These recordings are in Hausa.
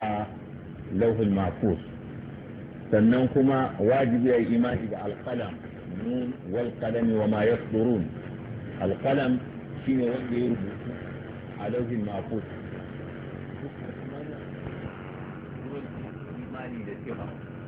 a lauhul mahfuz. Sannan kuma wajibi ya yi imani da alqalam, nun wal qalami wa ma yasdurun. Alqalam shine wanda ya rubutu a lauhul mahfuz. Imani da cewa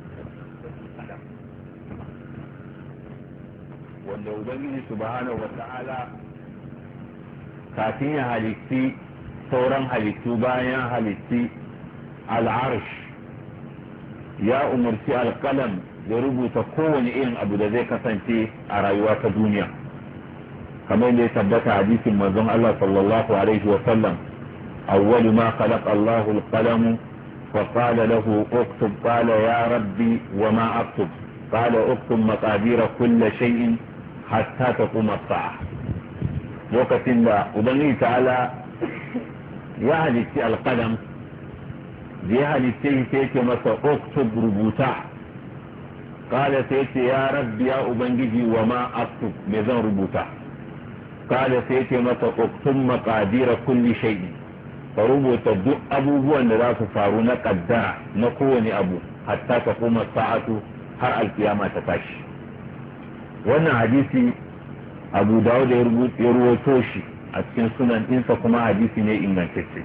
wanda ubangiji subhanahu wa ta'ala kafin ya halitti sauran halittu bayan halitti al'arsh ya umarci alƙalam ya rubuta kowane irin abu da zai kasance a rayuwa ta duniya, kamar da ya tabbata hadisin manzon Allah sallallahu alaihi wa sallam, awwalu ma khalaqa Allahu al-qalam fa qala lahu uktub, qala ya rabbi wa ma aktub, qala uktub maqadir kulli shay'in hatta taqum as-sa'a. lokacin da ubangiji ta'ala ya halitti alqalam, da ya halitte shi sai ce masa uktub, rubuta. kala sai ce ya rabbi ya ubangiji wa ma aktub, me zan rubuta? kala sai ce masa uktub maqadira kulli shay'in, ka rubuta duk abubuwan da za su faru na kaddara na kowane abu hatta ta kuma sa'atu, har alkiyama ta tashi. wannan hadisi abu dawud ya ruwato shi a cikin sunan ɗinsa, kuma hadisi ne ingantacce.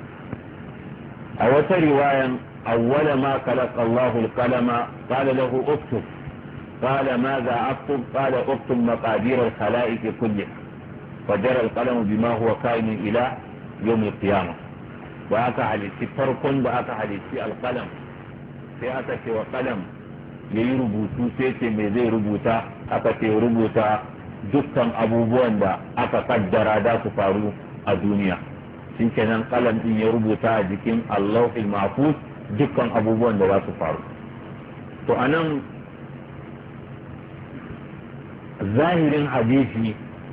a wata riwayan awwala ma khalaqa Allahu al-qalama qala lahu uktub, qala madha aktub, qala uktub maqadir al-khalaiq kulliha, fajara al-qalamu bima huwa kain ila yawm al-qiyamah. wa aka halitti farkon da aka halitti al-qalam, sai aka ce wa qalam yayi rubutu, sai ce me zai rubuta? aka ce rubuta dukkan abubuwan da aka kaddara da su faru a duniya. shi kenan kalam din ya rubuta a jikin Allahul Mahfuz dukkan abubuwan da za su faru. to anan zahirin hadisi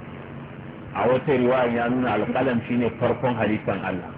a wata riwaya ya nuna alƙalam shine farkon halittan Allah.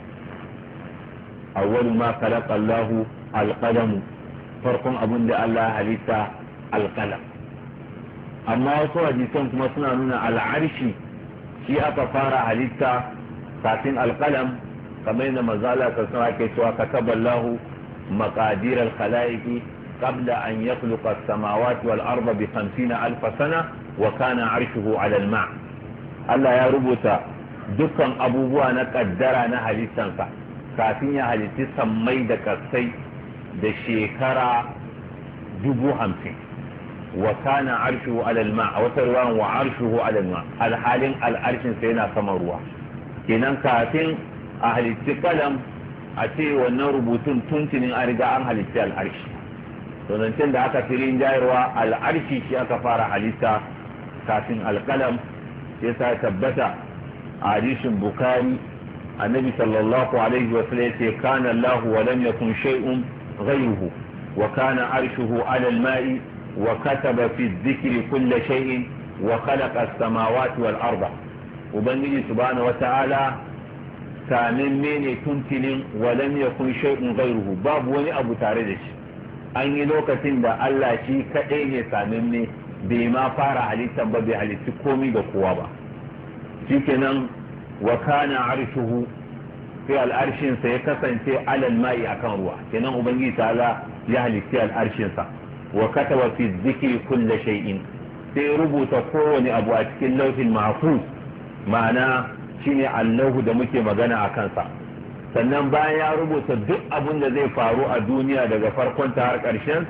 awwalu ma khalaqa Allahu alqalam, farkon abin da Allah halitta alqalam. amma wasu hadisan kuma suna nuna al'arshi shi aka fara halitta kafin alqalam, kamar yadda mazala ta suna ke cewa kataballahu maqadir al-khalaiqi qabla an yakhluqa as-samawati wal arda bi 50,000 sana wa kana arshuhu 'ala al-ma'. Allah ya rubuta dukkan abubuwa na kaddara na halittansa kafin ya halitti sammai da kasai da shekara 50,000. wa kana arshuhu ala alma, a wata ruwan wa arshuhu ala alma, alhalin al'arshin sai yana sama ruwa. kenan kafin a halitti kalam a ce wannan rubutun tuntunin an riga an halitti al'arshi. to zancen da aka firin jayarwa al'arshi shi aka fara halitta kafin alkalam. sai sa tabbata a hadisin bukari annabi sallallahu alaihi wa sallam yace kana Allah wa lam yakun shay'un ghayruhu wa kana arshuhu ala al-ma'i وكتب في الذكر كل شيء وخلق السماوات والأرض. وبنجي سبحانه وتعالى كان مني تنتن ولم يكن شيء غيره، باب وني أبو تاردش أن يلوك تند الله شيء كأيه سامني بما فار عليه سبب عليه تكومي بقوابا. شكنا وكان عرشه في الأرش سيكسن على الماء أكان روح. كنا وبنجي تعالى يهلك في الأرش وكتب في الذكر كل شيء، sai rubuta kowane abu a cikin lauhin mahfuz, ma'ana shine allahu da muke magana a kansa. sannan bayan ya rubuta duk abin da zai faru a duniya daga farkon ta har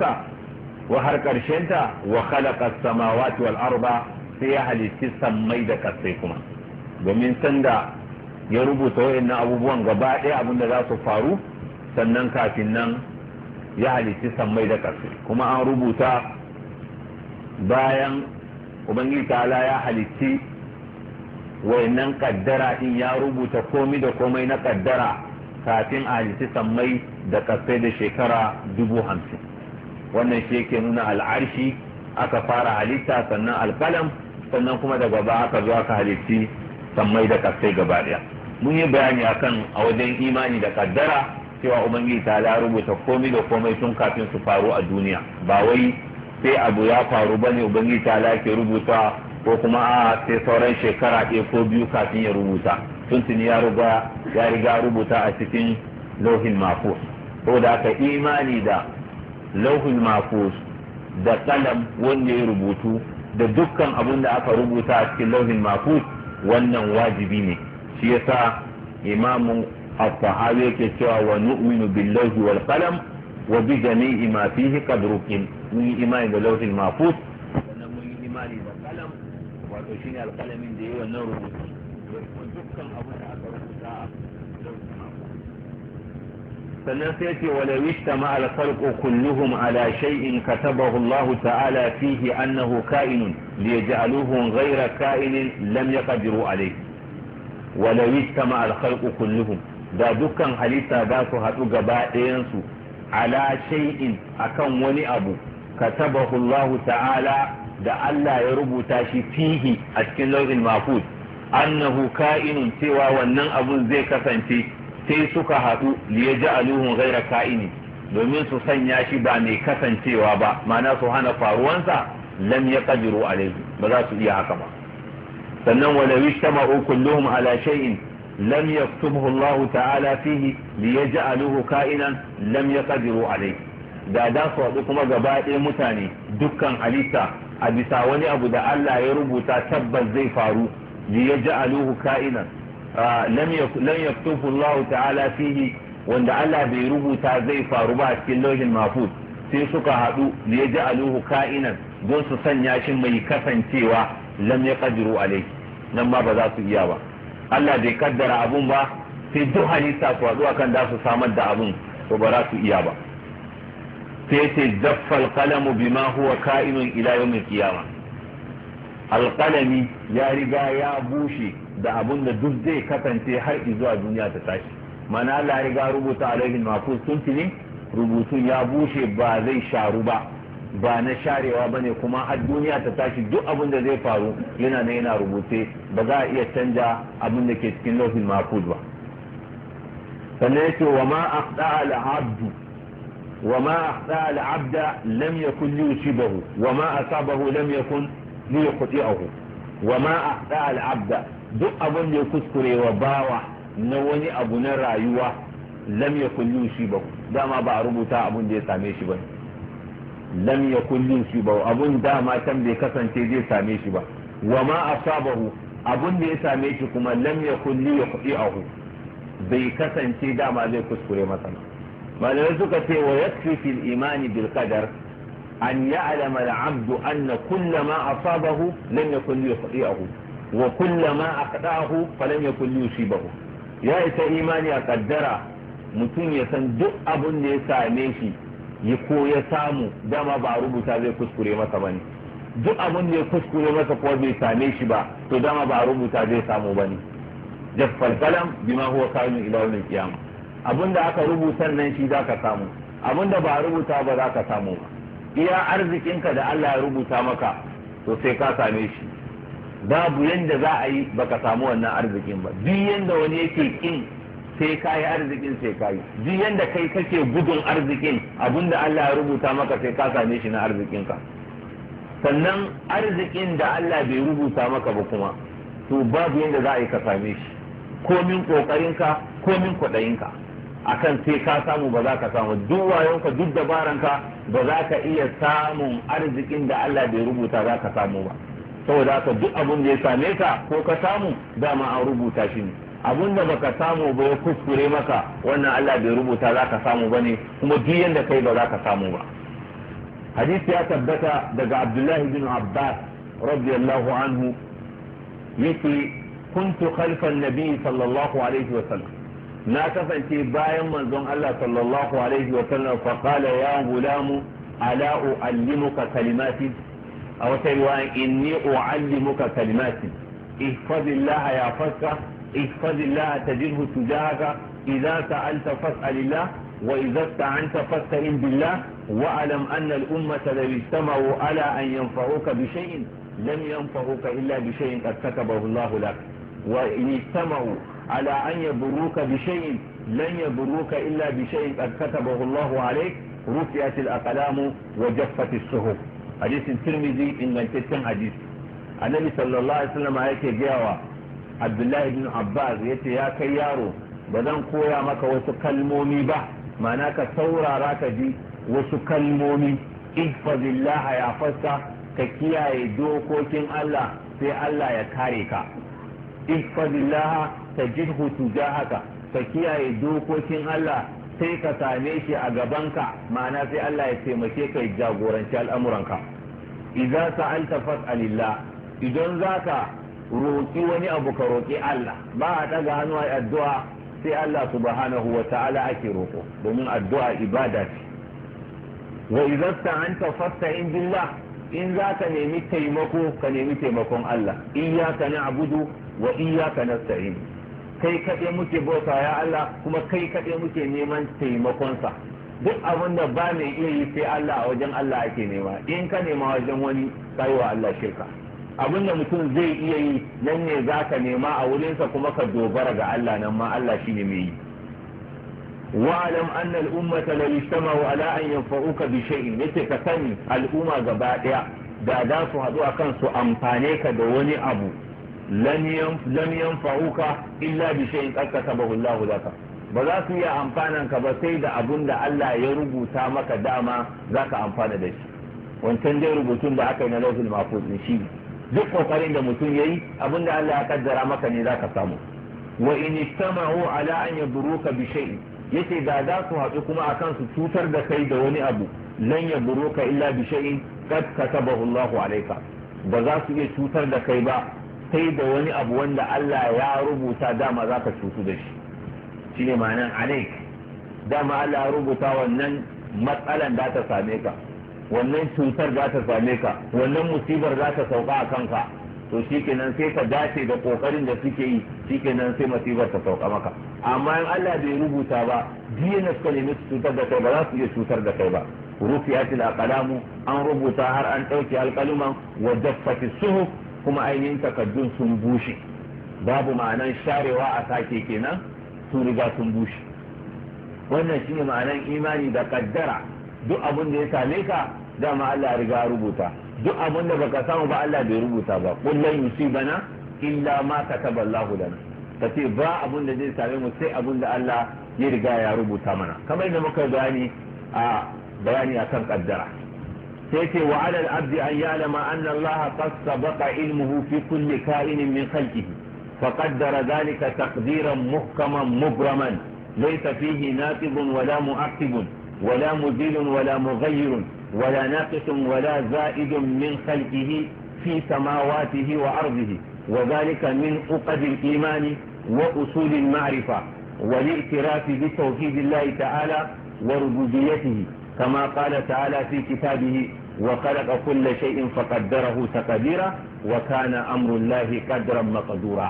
ƙarshenta wa khalaqa as-samawati wal arda, sai ya halitti sammai da kasai kuma. domin sanda ya rubuta wayannan abubuwan gaba ɗaya abin da za su faru, sannan kafin nan ya halitti sammai da ƙarfi. kuma an rubuta bayan ubangiji ta'ala ya halitti wayannan kaddara din, ya rubuta komai da komai na kaddara kafin a halitti sammai da ƙarfi da shekara 50,000. wannan shi yake nuna al'arshi aka fara halitta, sannan alƙalam, sannan kuma daga ba aka zo aka halitti sammai da ƙarfi gaba ɗaya. mun yi bayani akan a wajen imani da kaddara cewa ubangiji ta la rubuta komai da komai tun kafin su faru a duniya. ba wai sai abu ya faru bane ubangiji ta la ke rubuta, ko kuma a sai sauran shekara ɗaya ko biyu kafin ya rubuta. tuntuni ya riga rubuta a cikin lauhin mahfuz. saboda aka imani da lauhul mahfuz da kalam wanda ya rubutu da dukkan abin da aka rubuta a cikin lauhul mahfuz wannan wajibi ne. shi yasa imamu al-tahawi yake cewa wa nu'minu billahi wal qalam wa bi jami'i ma fihi qad ruqin. mun yi imani da lauhul mahfuz sannan mun yi imani da kalam wato shine alqalamin da yayi wannan rubutu dukkan abin da aka rubuta sannan sai ce wala wishtama al khalqu kulluhum ala shay'in katabahu Allah ta'ala fihi annahu ka'inun liyaj'aluhu ghayra ka'inin lam yaqdiru alayhi. wala wishtama al khalqu kulluhum da dukkan halitta da su hadu gaba ɗayan su ala shay'in akan wani abu katabahu Allah ta'ala da Allah ya rubuta shi fihi a cikin lauhin mahfuz annahu ka'inun cewa wannan abun zai kasance sai suka haɗu liya ja'aluhu ghayra ka'ini domin su sanya shi ba mai kasancewa ba ma'ana su hana faruwansa lam yaqdiru alayhi ba za su iya haka ba. sannan wala yajtama'u kulluhum ala shay'in lam yaktubhu Allah ta'ala fihi liya ja'aluhu ka'inan lam yaqdiru alayhi. da su haɗu kuma gaba ɗaya mutane dukkan halitta a bisa wani abu da Allah ya rubuta tabbas zai faru liya ja'aluhu ka'inan lam yaktubu Allah ta'ala fihi wanda Allah bai rubuta zai faru ba a cikin lauhin mahfuz sai suka haɗu da ya ja'aluhu ka'inan don su sanya shi mai kasancewa lam yaqdiru alayhi nan ma ba za su iya ba. Allah bai kaddara abun ba sai duk halitta su haɗu akan da su samar da abun to ba za su iya ba. sai ce jaffal qalamu bima huwa ka'inun ila yawmil qiyamah. alqalami ya riga ya bushe da abun da duk zai kasance har zuwa duniya ta tashi. mana Allah riga rubuta alaihi mahfuz tuntuni rubutun ya bushe ba zai sharu ba na sharewa bane kuma har duniya ta tashi duk abun da zai faru yana ne yana rubuce ba za a iya canja abun da ke cikin lauhin mahfuz ba. sannan yake wa ma aqda al-abdu wa ma aqda al-abda lam yakun yusibahu wa ma asabahu lam yakun liyuqti'ahu wa ma aqda al-abda duk abin da ya kuskure wa bawa na wani abu na rayuwa lam yakun yusibahu dama ba a rubuta abin da ya same shi ba. lam yakun yusibahu abun dama can bai kasance zai same shi ba. wa ma asabahu abun da ya same shi kuma lam yakun liyuqti'ahu bai kasance dama zai kuskure masa. malamai suka ce wa yakfi fil imani bil qadar an ya'lama al-'abdu anna kulla ma asabahu lam yakun liyuqti'ahu wa kulla ma aqda'ahu falam yakun yusibahu. ya isa imani a kaddara mutum ya san duk abun da ya same shi ya ko ya samu dama ba a rubuta zai kuskure masa bane. duk abun da ya kuskure masa ko bai same shi ba to dama ba a rubuta zai samu bane. jaffal kalam bima huwa kainun ila yawmil qiyamah. abun da aka rubuta nan shi zaka samu abun da ba a rubuta ba za ka samu ba. iya arzikinka da Allah ya rubuta maka to sai ka same shi. babu yanda za a yi baka samu wannan arzikin ba. duk yanda wani yake kin sai ka yi arzikin sai ka yi. duk yanda kai kake gudun arzikin abinda Allah ya rubuta maka sai ka same shi na arzikinka. sannan arzikin da Allah bai rubuta maka ba kuma to babu yanda za a yi ka same shi komin kokarinka komin kwaɗayinka akan sai ka samu ba za ka samu. duk wayonka duk dabaranka ba za ka iya samun arzikin da Allah bai rubuta za ka samu ba. saboda haka duk abin da ya same ka ko ka samu dama an rubuta shi ne. abin da baka samu ba ya kuskure maka wannan Allah bai rubuta za ka samu ba ne kuma duk yanda kai ba za ka samu ba. hadisi ya tabbata daga Abdullahi bin Abbas radiyallahu anhu yake kuntu khalfan nabi sallallahu alaihi wa sallam na kasance bayan manzon Allah sallallahu alaihi wa sallam fa qala ya gulamu ala uallimuka kalimati aw riwaya inni uallimuka kalimati ihfazillaha ya fazka ihfazillaha tajidhu tujahaka idza sa'alta fas'alillah wa idza ista'anta fasta'in billah wa alam anna al-ummata law ijtama'u ala an yanfa'uka bi shay'in lam yanfa'uka illa bi shay'in qad katabahu Allah lak wa in ijtama'u على أن يبروك بشيء لن يبروك إلا بشيء قد كتبه الله عليك رفعت الأقلام وجفت الصحف. حديث الترمذي إن من تتم حديث النبي صلى الله عليه وسلم يكي جاوى عبد الله بن عباس يتي يا كيارو بدن قويا مكا وسكلمومي به ma'ana ka saurara ka ji wasu kalmomi ihfazillaha ya fassa ka kiyaye dokokin Allah sai Allah ya kare ka ihfazillaha tajidhu tujahaka ka kiyaye dokokin Allah sai ka same shi a gabanka ma'ana sai Allah ya taimake ka ya jagoranci al'amuranka idza sa'alta fas'alillah idan zaka roki wani abu ka roki Allah ba a daga hannu a addu'a sai Allah subhanahu wa ta'ala ake roko domin addu'a ibada ce wa idza sta'anta fasta'in billah in zaka nemi taimako ka nemi taimakon Allah iyyaka na'budu wa iyyaka nasta'in kai kaɗai muke bauta ya Allah kuma kai kaɗai muke neman taimakonsa duk abin da ba mai iya yi sai Allah a wajen Allah ake nema in ka nema wajen wani kai wa Allah shirka abin da mutum zai iya yi nan ne za ka nema a wurinsa kuma ka dogara ga Allah nan ma Allah shine mai yi wa'alam anna al-ummata la yajtama'u ala an yanfa'uka bi shay'in yace ka sani al'umma gaba daya da za su haɗu akan su amfane ka da wani abu lam yanfa'uka illa bi shay'in qad katabahu Allah laka ba za su iya amfanan ka ba sai da abun da Allah ya rubuta maka dama zaka amfana da shi wancan dai rubutun da aka yi na lawhul mahfuz ne shi duk kokarin da mutum yayi abun da Allah ya kaddara maka ne zaka samu wa in istama'u ala an yadruka bi shay'in yace da za su haɗu kuma akan su cutar da kai da wani abu lan yadruka illa bi shay'in qad katabahu Allah alayka ba za su iya cutar da kai ba sai da wani abu wanda Allah ya rubuta dama za ka cutu da shi shi ne ma'anan alaik dama Allah ya rubuta wannan matsalan za ta same ka wannan cutar za ta same ka wannan musibar za ta sauka a kanka to shikenan sai ka dace da kokarin da suke yi shikenan sai musibar ta sauka maka amma in Allah bai rubuta ba jiya na suka nemi su cutar da kai ba za su iya cutar da kai ba rufiyatil aqlamu an rubuta har an ɗauke alƙaluman wa jaffati suhuf kuma ainihin takaddun sun bushe babu ma'anan sharewa a sake kenan sun riga sun bushe wannan shine ma'anan imani da kaddara duk abin da ya same ka dama Allah ya riga rubuta duk abin da baka samu ba Allah bai rubuta ba qul lan yusibana illa ma kataba Allah lana kace ba abin da zai same mu sai abin da Allah ya riga ya rubuta mana kamar da muka bayani akan kaddara سيتي وعلى العبد أن يعلم أن الله قد سبق علمه في كل كائن من خلقه فقدر ذلك تقديرا محكما مبرما ليس فيه ناقض ولا مؤكد ولا مزيل ولا مغير ولا ناقص ولا زائد من خلقه في سماواته وأرضه وذلك من عقد الإيمان وأصول المعرفة والاعتراف بتوحيد الله تعالى وربوبيته كما قال تعالى في كتابه وخلق كل شيء فقدره تقديرا وكان أمر الله قدرا مقدورا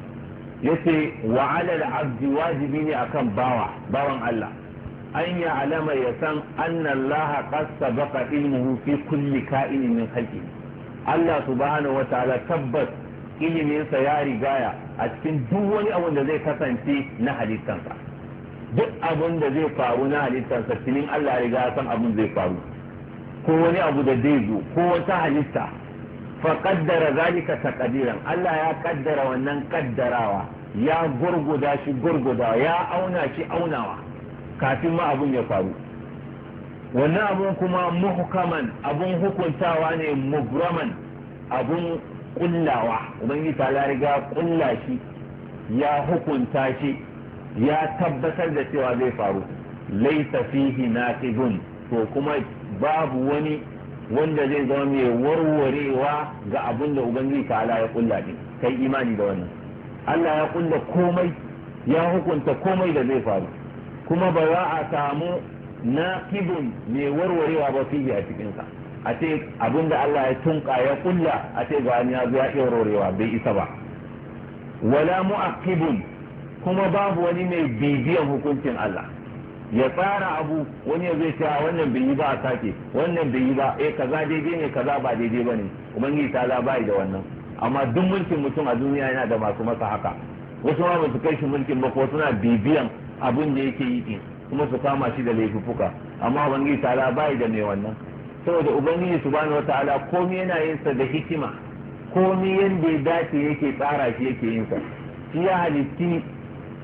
يسي وعلى العبد واجبين أكم باوان الله أن يعلم يسان أن الله قد سبق علمه في كل كائن من خلقه الله سبحانه وتعالى تبت iliminsa ya rigaya a cikin duk wani abun da zai kasance na halittansa duk abun da zai faru na halittarsa filin Allah riga ya san abun zai faru ko wani abu da zai zo ko wata halitta fa qaddara zalika taqdiran Allah ya kaddara wannan kaddarawa ya gurguda shi gurguda ya auna shi aunawa kafin ma abun ya faru wannan abun kuma muhkaman abun hukuntawa ne mubraman abun kullawa ubangiji ta riga kulla shi ya hukunta shi ya tabbatar da cewa zai faru laisa fihi naqidun to kuma babu wani wanda zai zama mai warwarewa ga abin da ubangiji ta'ala ya kulla din kai imani da wannan Allah ya kulla komai ya hukunta komai da zai faru kuma ba za a samu naqidun mai warwarewa ba fihi a cikin sa a ce abin da Allah ya tunka ya kulla a ce ga ya zo ya warwarewa bai isa ba wala mu'aqibun kuma babu wani mai bibiyan hukuncin Allah ya tsara abu wani zai ce wannan bai yi ba a sake wannan bai yi ba kaza daidai ne kaza ba daidai ba ne ubangiji ta bai da wannan amma duk mulkin mutum a duniya yana da masu masa haka wasu ma ba su kai shi mulkin ba ko suna bibiyan abin da yake yi din kuma su kama shi da laifuka amma ubangiji ta bai da mai wannan saboda ubangiji subhanahu wataala komai yana yin sa da hikima komai yanda ya dace yake tsara shi yake yin sa shi ya halitti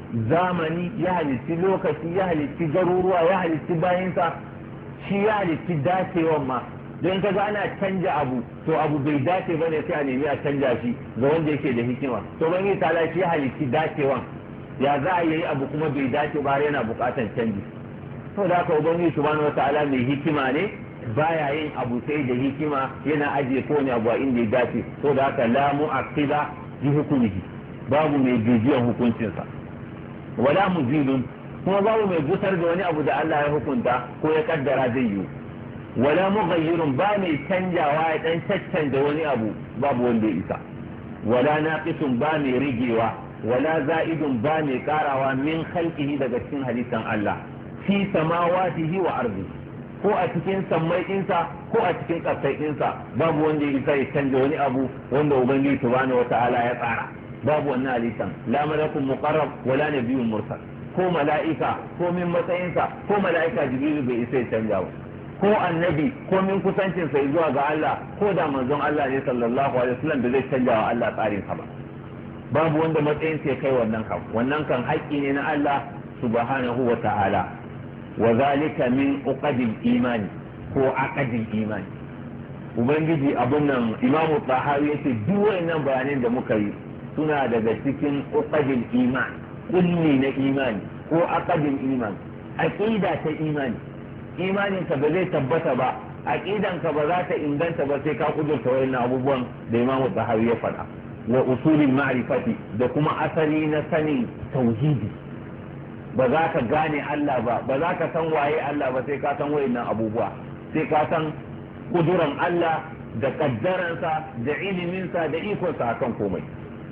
zamani, ya halitti lokaci, ya halitti garuruwa, ya halitti bayansa, shi ya halitti dacewan ma. don ka ga ana canja abu to abu bai dace bane sai a nemi a canja shi ga wanda yake da hikima. to ban yi tala shi ya halitti dacewan, ya za a yi abu kuma bai dace ba yana buƙatar canji. to da haka ubangiji subhanahu wataala mai hikima ne, baya yin abu sai da hikima, yana ajiye kowane abu a inda ya dace. to da haka la mu'aqqiba bi hukmihi, babu mai jijiyan hukuncinsa. wala muzilun, kuma babu mai gusar da wani abu da Allah ya hukunta ko ya kaddara zai yi. wala mughayyirun, ba mai canjawa ya dan caccanja wani abu, babu wanda ya isa. wala naqisun, ba mai rigewa. wala za'idun, ba mai karawa min khalqihi daga cikin halittan Allah fi samawatihi wa ardi, ko a cikin sammai ɗinsa ko a cikin ƙasai ɗinsa, babu wanda ya isa ya canja wani abu wanda ubangiji subhanahu wata'ala ya tsara. babu wannan halittan, la malakun muqarrab wala nabiyyun mursal, ko mala'ika ko min matsayinsa, ko mala'ika jibril bai isa ya canja ba, ko annabi ko min kusancin sa zuwa ga Allah, ko da manzon Allah ne sallallahu alaihi wasallam da zai canja wa Allah tsarin sa ba. babu wanda matsayin sa kai wannan kan haƙƙi ne na Allah subhanahu wa ta'ala. wa zalika min uqadil imani ko aqadil imani. ubangiji abun nan imamu tahawi yace duk wayannan bayanan da muka yi suna daga cikin uqadil iman, kulli na imani ko aqadil iman, aqida ta imani. imaninka ba zai tabbata ba, aqidanka ba za ta inganta ba sai ka kudurta wayannan abubuwan da imamu tahawi ya faɗa. wa usulin ma'rifati, da kuma asali na sanin tauhidi. ba za ka gane Allah ba za ka san waye Allah ba sai ka san wayannan abubuwa, sai ka san kuduran Allah da kaddaransa da iliminsa da ikonsa akan komai.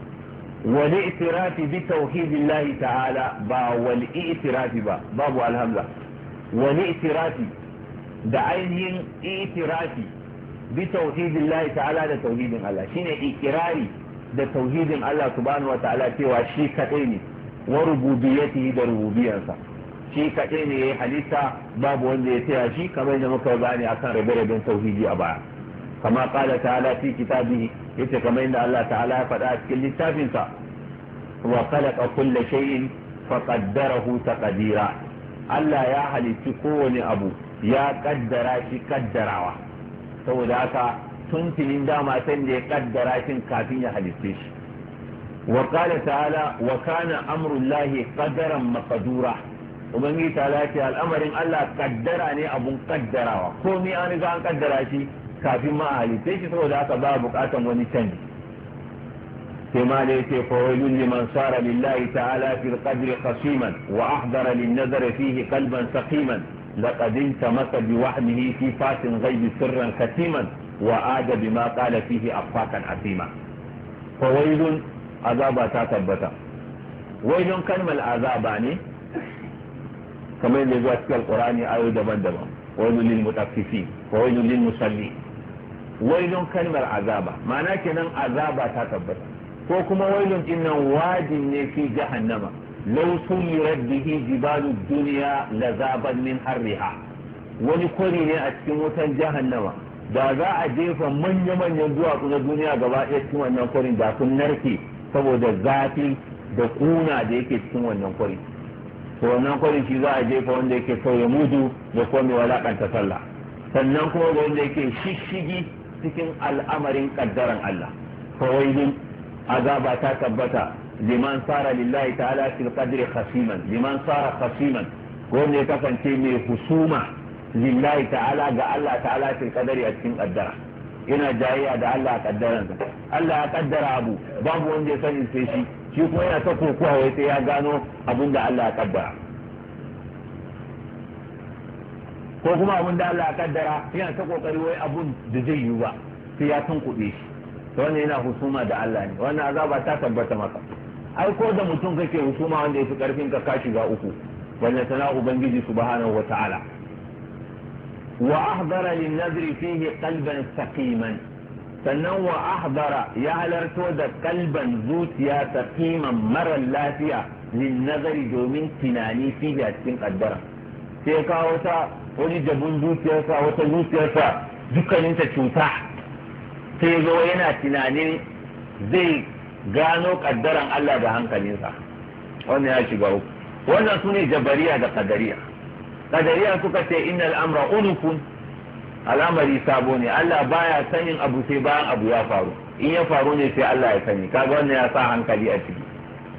wal i'tirafi bi tauhidillahi ta'ala, ba wal i'tirafi ba, babu alhamza. wal i'tirafi da ainihin i'tirafi bi tauhidillahi ta'ala, da tauhidin Allah, shine ikirari da tauhidin Allah subhanahu wa ta'ala cewa shi kadai ne, wa rububiyyatihi da rububiyarsa. shi kaɗai ne ya yi halitta, babu wanda ya taya shi, kamar yadda muka gane akan rabe-raben tauhidi a baya. kama qala ta'ala fi kitabihi, yace kamar yadda Allah ta'ala ya faɗa a cikin littafinsa, wa khalaqa kulla shay'in fa qaddarahu taqdira. Allah ya halitti kowane abu ya kaddara shi kaddarawa, saboda haka tuntunin dama san da ya kaddara shi kafin ya halitte shi. وقال تعالى وكان أمر الله قدرا مقدورا. ubangiji ta ce al'amarin Allah kaddara ne abun kaddarawa, komai an riga an kaddara shi kafin ma a halitta shi, saboda haka ba bukatan wani canji. sai ma da yake fawailun liman sara lillahi ta'ala fil qadri qasiman wa ahdara lin nazar fihi qalban saqiman laqad intamasa bi wahmihi fi fatin ghaibi sirran katiman wa ada bima qala fihi afakan asima. fawailun, azaba ta tabbata. wailun kalmar azaba ne kamar yadda zuwa cikin alqur'ani ayoyi daban-daban. wailun lil mutaffifin wa wailun lil musallin. wailun kalmar azaba ma'ana kenan azaba ta tabbata, ko kuma wailun din nan wajin ne fi jahannama, law suyirat bihi jibalu dunya lazaban min harriha. wani kwari ne a cikin wutan jahannama, da za a jefa manya-manyan duwatsu na duniya gaba ɗaya cikin wannan kwarin da sun narke saboda zafi da kuna da yake cikin wannan kwari. to wannan kwarin shi za a jefa wanda yake sauya mudu da kuma mai walakanta sallah, sannan kuma da wanda yake shishigi cikin al'amarin kaddaran Allah. fawailun, azaba ta tabbata liman sara lillahi ta'ala fil qadri khasiman, liman sara khasiman, wanda ya kasance mai husuma lillahi ta'ala ga Allah ta'ala fil qadri a cikin kaddara, yana jayayya da Allah a kaddaransa. Allah ya kaddara abu, babu wanda ya sani sai shi, shi kuma yana ta kokowa wai sai ya gano abin da Allah ya kaddara, ko kuma abin da Allah ya kaddara yana ta kokari wai abun da zai yi ba sai ya tunkuɗe shi. to wannan yana husuma da Allah ne, wannan azaba ta tabbata maka. ai ko da mutum kake husuma wanda yafi karfin ka shiga uku, wannan sana ubangiji subhanahu wa ta'ala. wa ahdara lin nazri fihi qalban saqiman, sannan wa ahdara ya halarto da kalban zuciya saqiman mara lafiya lin nazari domin tunani fihi a cikin kaddara. sai kawo ta wani jabun zuciyarsa, wata zuciyarsa dukkaninta cuta, sai zo yana tunanin zai gano kaddaran Allah da hankalinsa. wannan ya shiga uku. Wannan su ne jabariya da kadariya. Kadariya suka ce innal amra unufun, al'amari sabo ne, Allah baya sanin abu sai bayan abu ya faru, in ya faru ne sai Allah ya sani. Kaga wannan ya sa hankali a ciki.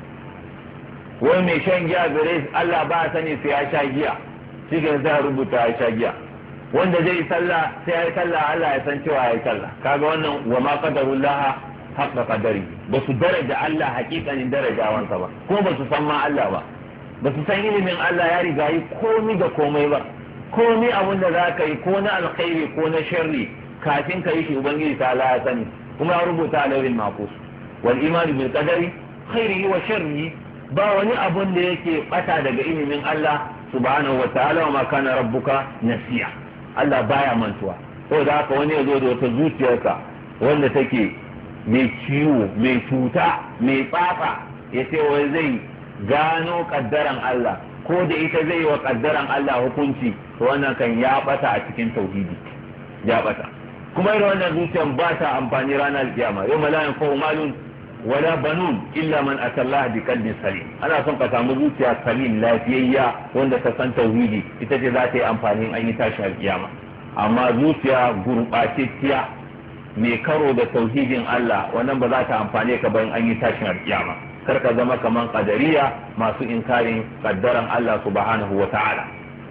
Wai mai shan giya gare Allah baya sani sai ya sha giya, shi ke za rubuta ya sha giya. Wanda zai yi sallah sai ya yi sallah Allah ya san cewa ya yi sallah. Kaga wannan wa ma qadarullah haqqa qadari, ba su daraja Allah hakikanin darajawansa ba, ko ba su san ma Allah ba, ba su san ilimin Allah ya riga yi komi da komai ba. Komi abin da za ka yi ko na alkhairi ko na sharri kafin ka yi shi ubangiji ta Allah ya sani, kuma ya rubuta a lauhin mahfuz. Wal imanu bil qadari khairihi wa sharrihi, ba wani abun da yake bata daga ilimin Allah subhanahu wa ta'ala, wa ma kana rabbuka nasiya. Allah baya mantuwa. Saboda haka wani ya zo da wata zuciyarsa wanda take mai ciwo, mai cuta, mai tsafa, ya ce wai zai gano kaddaran Allah ko da ita zai yi wa kaddaran Allah hukunci, to wannan kan ya bata a cikin tauhidi, ya bata. Kuma irin wannan zuciyar ba ta amfani ranar kiyama. Yau malayan fa malun wala banun illa man atallaha bi qalbin salim. Ana son ka samu zuciya salim, lafiyayya, wanda ta san tauhidi, ita ce za ta yi amfani an yi tashi alkiyama. Amma zuciya gurɓacecciya mai karo da tauhidin Allah, wannan ba za ta amfane ka bayan an yi tashin alkiyama. Kar ka zama kaman qadariya masu inkarin kaddaran Allah subhanahu wa ta'ala.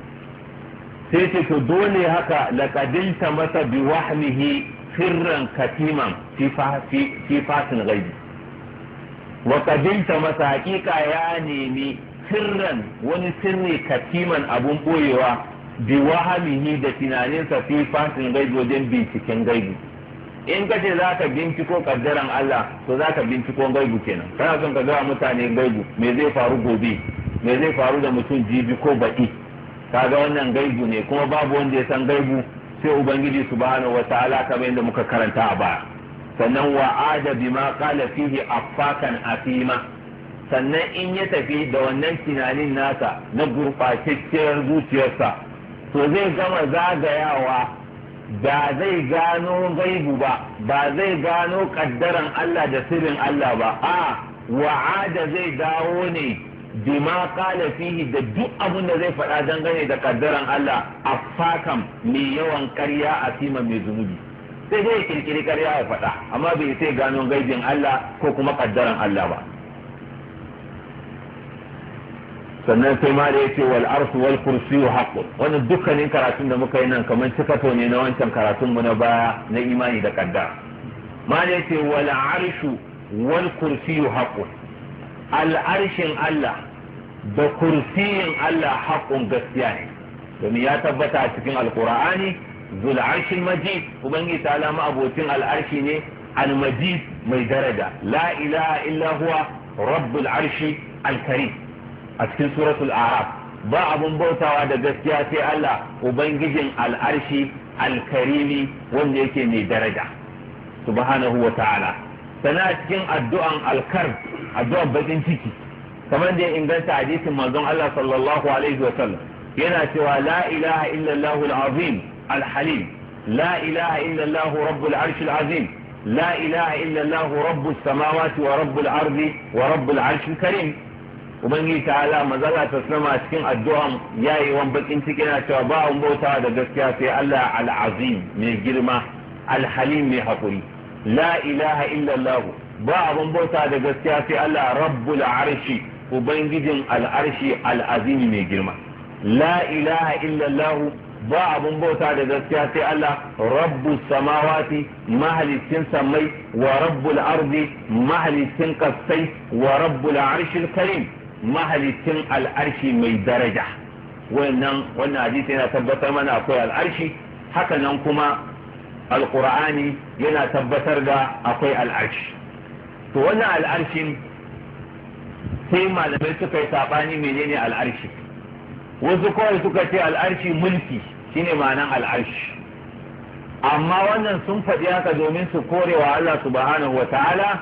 Sai ce to dole haka laqadilta masa bi wahmihi sirran katiman fi fatin ghaibi. Wa qadilta masa hakika ya nemi sirran wani sirri katiman abun boyewa bi wahmihi da tunaninsa fi fatin ghaibi wajen binciken gaibi. In ka ce za ka binciko kaddaran Allah, to za ka binciko gaibu kenan. Kana son ka gawa mutane gaibu, me zai faru gobe, me zai faru da mutum jibi ko baɗi. Kaga wannan gaibu ne, kuma babu wanda ya san gaibu sai ubangiji subhanahu wataala, kamar yadda muka karanta a baya. Sannan wa'ada bima qala fihi affakan afima, sannan in ya tafi da wannan tunanin nasa na gurɓatacciyar zuciyarsa, to zai gama zagayawa, ba zai gano gaibu ba zai gano kaddaran Allah da sirrin Allah ba, a wa'ada zai dawo ne bima qala fihi da duk abin da zai faɗa dangane da kaddaran Allah, affakan mai yawan ƙarya a sima mai zunubi. Sai dai kirkiri ƙarya ya faɗa, amma bai sai gano gaibin Allah ko kuma kaddaran Allah ba. Sannan sai ma da yace wal arsu wal kursiyyu haqqun. Wannan dukkanin karatun da muka yi nan kamar cikato ne na wancan karatun mu na baya na imani da kaddara. Ma da yace wal arshu wal kursiyyu haqqun. Al arshin Allah da kursiyin Allah haqqun gaskiya ne. Domin ya tabbata a cikin alqur'ani zul arshil majid, ubangiji ta alama abocin al arshi ne al majid mai daraja. La ilaha illa huwa rabbul arshi al karim. A cikin suratul araf, ba abun bautawa da gaskiya sai Allah ubangijin al'arshi alkarimi wanda yake mai daraja subhanahu wa ta'ala. Sana cikin addu'an alkar, addu'an bakin ciki, kamar da ya inganta hadisin manzon Allah sallallahu alaihi wa sallam, yana cewa la ilaha illallah al-azim al-halim, la ilaha illallah rabbul arshi al-azim, la ilaha illallah rabbus samawati wa rabbul ardi wa rabbul arshi al-karim. Ubangiji ta'ala mazala ta sama cikin addu'an yayi wan bakin ciki na cewa ba an bauta da gaskiya sai Allah al-azim mai girma, al-halim mai hakuri, la ilaha illallah ba abun bauta da gaskiya sai Allah rabbul arshi ubangijin al-arshi al-azim mai girma, la ilaha illallah ba abun bauta da gaskiya sai Allah rabbus samawati mahalicin samai wa rabbul ardi mahalicin kasai wa rabbul arshil karim mahalicin al'arshi mai daraja. Wannan hadisi yana tabbatar mana akwai al'arshi, haka nan kuma alqur'ani yana tabbatar da akwai al'arshi. To wannan al'arshin sai malamai suka yi sabani menene al'arshi. Wasu kawai suka ce al'arshi mulki shine ma'anan al'arshi, amma wannan sun faɗi haka domin su korewa Allah subhanahu wa ta'ala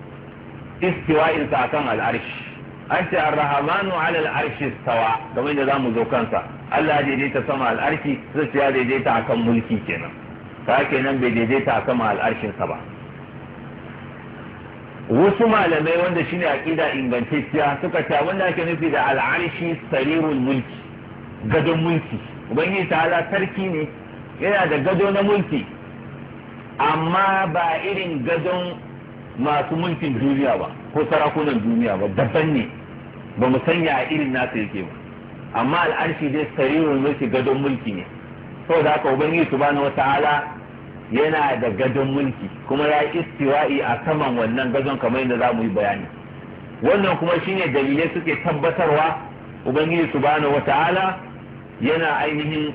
istiwa'insa akan al'arshi. An ce ar-rahmanu 'ala al-arshi istawa, kamar da zamu zo kansa. Allah ya daidaita sama al'arshi, sai ya daidaita akan mulki kenan. Ta kenan bai daidaita akan al'arshin sa ba. wasu malamai wanda shine aqida ingantacciya suka ce wanda ake nufi da al'arshi sarirul mulki, gadon mulki. ubangiji ta'ala sarki ne, yana da gado na mulki, amma ba irin gadon masu mulkin duniya ba ko sarakunan duniya ba, daban ne, ba mu sanya a irin nasa yake ba. amma al'arshi dai sarirul mulki, gadon mulki ne. saboda haka ubangiji subhanahu wata'ala yana da gadon mulki, kuma ya istiwa'i a saman wannan gadon kamar yadda za mu yi bayani. wannan kuma shine dalilai suke tabbatarwa ubangiji subhanahu wata'ala yana ainihin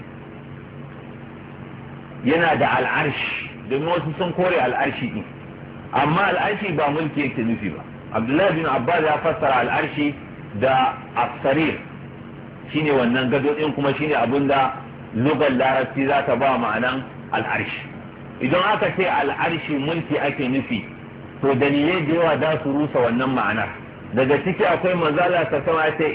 yana da al'arshi, domin wasu sun kore al'arshi din, amma al'arshi ba mulki yake nufi ba. abdullahi bin abbas ya fassara al'arshi da as-sarir, shine wannan gado din, kuma shine abinda lugar larabci za ta ba ma'anan al'arshi. idan aka ce al'arshi mulki ake nufi, to dalilai da yawa za su rusa wannan ma'anar. daga ciki akwai manzala ta sama ce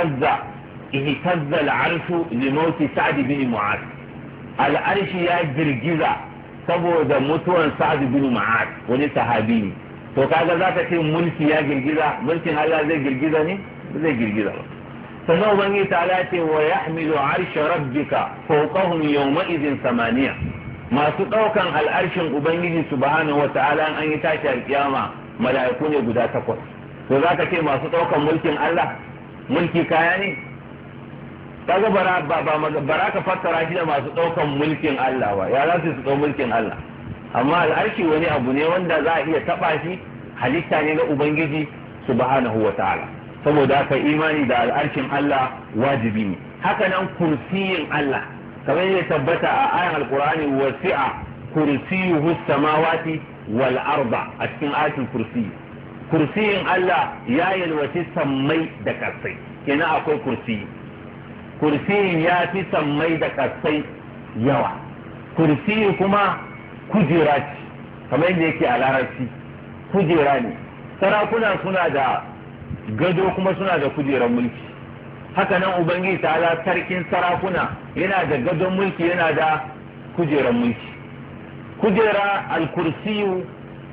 ihtazza al'arshu li mauti sa'd bin mu'az, al'arshi ya girgiza saboda mutuwan sa'd bin mu'az, wani sahabi ne. to kaga zaka ce mulki ya girgiza, mulkin Allah zai girgiza ne? zai girgiza ba. sannan ubangiji ta'ala ce wa yahmilu arsha rabbika fawqahum yawma idhin samaniya, masu ɗaukan al'arshin ubangiji subhanahu wa ta'ala an yi tashi alkiyama mala'iku ne guda 8. to za ka ce masu ɗaukan mulkin Allah mulki kaya ne? kaga bara ka fassara shi da masu ɗaukan mulkin Allah ba, ya za su ɗau mulkin Allah. amma al'arshi wani abu ne wanda za a iya taɓa shi, halitta ne na ubangiji subhanahu wa ta'ala. saboda haka imani da al'arshin Allah wajibi ne. haka nan kursiyin Allah, kamar yadda tabbata a ayan alkur'ani, wasi'a kursiyuhu samawati wal arda, a cikin ayatul kursi. kursiyin Allah ya yalwaci sammai da kasai, kenan akwai kursiyi. kursiyin ya fi sammai da kasai yawa. kursiyi kuma kujera ce, kamar yadda yake a larabci, kujera ne. sarakuna suna da gado kuma suna da kujerar mulki. haka nan ubangiji ta'ala sarkin sarakuna yana da gadon mulki, yana da kujerar mulki. kujera al-kursiyu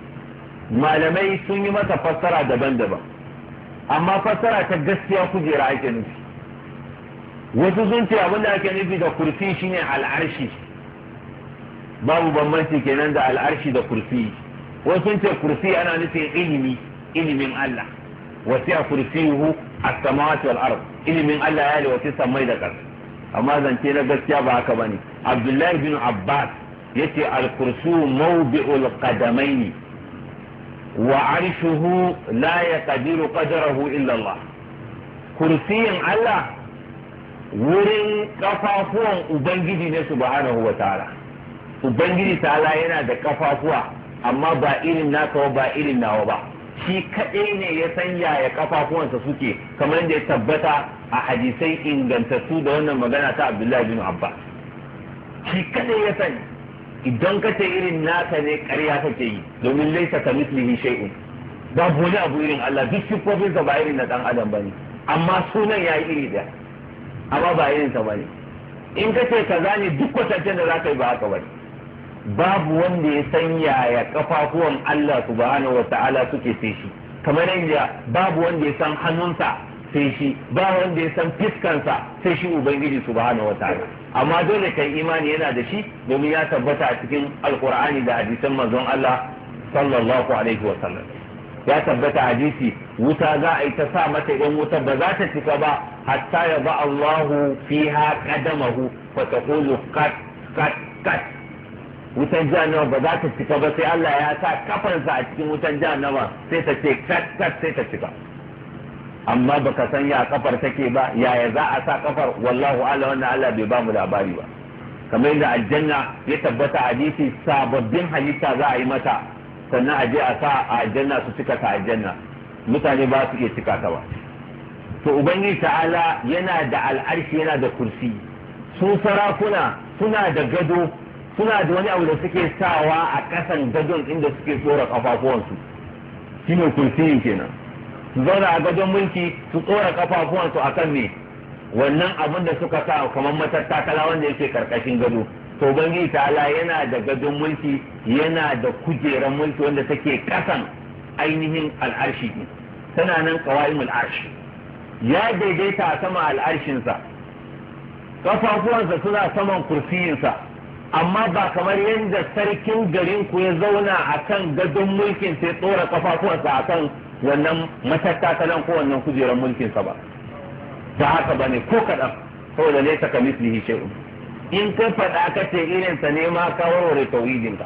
malamai sun yi masa fassara daban-daban, amma fassara ta gaskiya kujera ake nufi. wasu sun ce abin da ake nufi da kursi shine al'arshi, babu bambanci kenan da al'arshi da kursi. wasu sun ce kursi ana nufin ilimin Allah, wasi'a kursiyuhu as-samawati wal ard, ilimin Allah ya lewati sammai da ƙasa. amma zance na gaskiya ba haka bane. Abdullahi bin Abbas yace al-kursiyu mawdi'ul qadamaini wa arshuhu la yaqdiru qadrahu illa Allah. kursiyin Allah wurin kafafuwan ubangiji ne subhanahu wa ta'ala. ubangiji ta'ala yana da kafafuwa, amma ba irin naka ba irin nawa ba. shi kaɗai ne ya san yaya kafafuwansa suke, kamar da ya tabbata a hadisai ingantattu da wannan magana ta Abdullahi bin Abbas. shi kaɗai ya sani. idan ka ce irin naka ne ƙarya kake yi, domin laisa ka mislihi shay'un, babu wani abu irin Allah, duk sifofinsa ba irin na ɗan adam bane, amma sunan yayi iri ɗaya, amma ba irin sa bane. in ka ce kaza ne, duk kwatancen da za ka yi ba haka bane. babu wanda ya san yaya kafafuwan Allah subhanahu wa ta'ala suke sai shi, kamar yadda babu wanda ya san hannunsa sai shi, ba wanda ya san fiskansa sai shi ubangiji subhanahu wa ta'ala. amma dole kai imani yana da shi, domin ya tabbata a cikin alkur'ani da hadisan manzon Allah sallallahu alaihi wa sallam. ya tabbata hadisi, wuta za a yi ta sa mata yan wuta ba za ta cika ba hatta ya ba Allahu fiha qadamahu fa taqulu kat kat kat. wutan jahannama ba za ta cika ba sai Allah ya sa kafarsa a cikin wutan jahannama sai ta ce kat kat sai ta cika. amma baka san ya kafar take ba, yaya za a sa kafar, wallahu ala, wannan Allah bai ba mu labari ba. kamar yadda aljanna ya tabbata hadisi, sababbin halitta za a yi mata, sannan a je a sa a aljanna su cika ta aljanna, mutane ba su iya cika ta ba. to ubangiji ta'ala yana da al'arshi, yana da kursi. su sarakuna suna da gado, suna da wani abu da suke sawa a ƙasan gadon inda suke tsora kafafuwansu, shine kursiyin kenan. su zauna a gadon mulki su tsora kafafuwansu akan me, wannan abin da suka sa kamar matattakala wanda yake karkashin gado. to ubangiji ta'ala yana da gadon mulki, yana da kujeran mulki wanda take ƙasan ainihin al'arshi ne, tana nan qawa'imul arshi. Ya daidaita a sama al'arshinsa, kafafuwansa suna saman kursiyinsa, amma ba kamar yadda sarkin garin ku ya zauna a kan gadon mulkin sai tsora kafafuwansa a kan wannan matattakalan ko wannan kujerar mulkinsa ba haka ba ne ko kaɗan, saboda ne saka mislihi shay'un. In ka faɗa ka ce irinsa ne ma ka warware tauhidinka.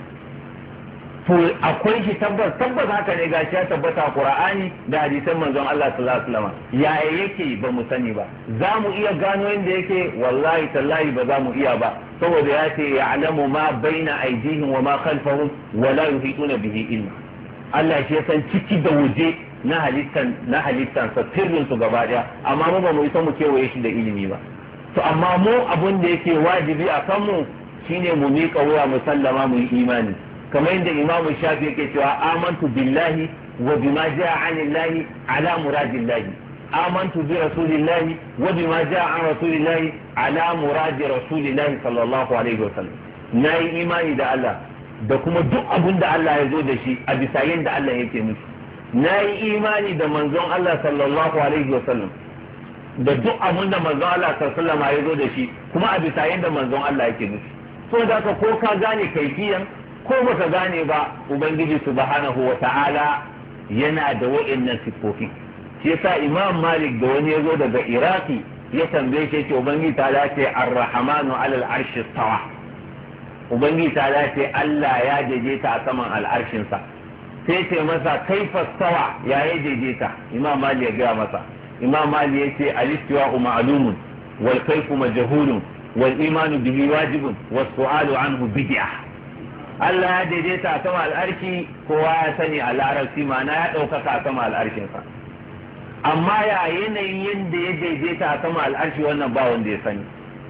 To akwai shi tabbas haka ne gashi ya tabbata Qur'ani da hadisan manzon Allah sallallahu alaihi wasallam. Yaya yake ba mu sani ba, za mu iya gano yadda yake? Wallahi tallahi ba za mu iya ba, saboda ya ce ya'lamu ma baina aydihim wa ma khalfahum wa la yuhituna bihi ilma. Allah shi ya san ciki da waje na halittan sa sirrin su gaba daya, amma mu ba mu isa mu kewaye shi da ilimi ba. To amma mu abun da yake wajibi a kanmu shine mu miƙa wuya mu sallama mu yi imani, kamar yadda Imam Shafi yake cewa amantu billahi wa bima jaa anillahi ala muradillahi, amantu bi rasulillahi wa bima jaa an rasulillahi ala muradi rasulillahi sallallahu alaihi wasallam. Nayi imani da Allah da kuma duk abun da Allah ya zo da shi a bisa yadda Allah yake nufi. Nayi imani da manzon Allah sallallahu alaihi wasallam da duk abun da manzon Allah sallallahu alaihi wasallam ya zo da shi kuma a bisa yadda manzon Allah yake nufi. So da ka ko ka gane kaifiyan ko baka gane ba, ubangiji subhanahu wa ta'ala yana da wa'annan siffofi. Shi yasa Imam Malik da wani yazo daga Iraki ya tambaye shi ce ubangiji ta ce ar-rahmanu 'ala al-arshi istawa, ubangiji ta ce Allah ya daidaita a saman al'arshin sa. Sai ce masa kaifa stawa, ya yi daidaita? Imam Malik ya gaya masa. Imam Malik ya ce al-istiwa'u ma'lumun wal kayfu majhulun wal imanu bihi wajibun was su'alu anhu bid'ah. Allah ya daidaita a sama al'arshi, kowa ya sani a larabci, ma'ana ya ɗaukaka a sama al'arshinsa. Amma ya yanayin yadda ya daidaita a sama al'arshi wannan ba wanda ya sani.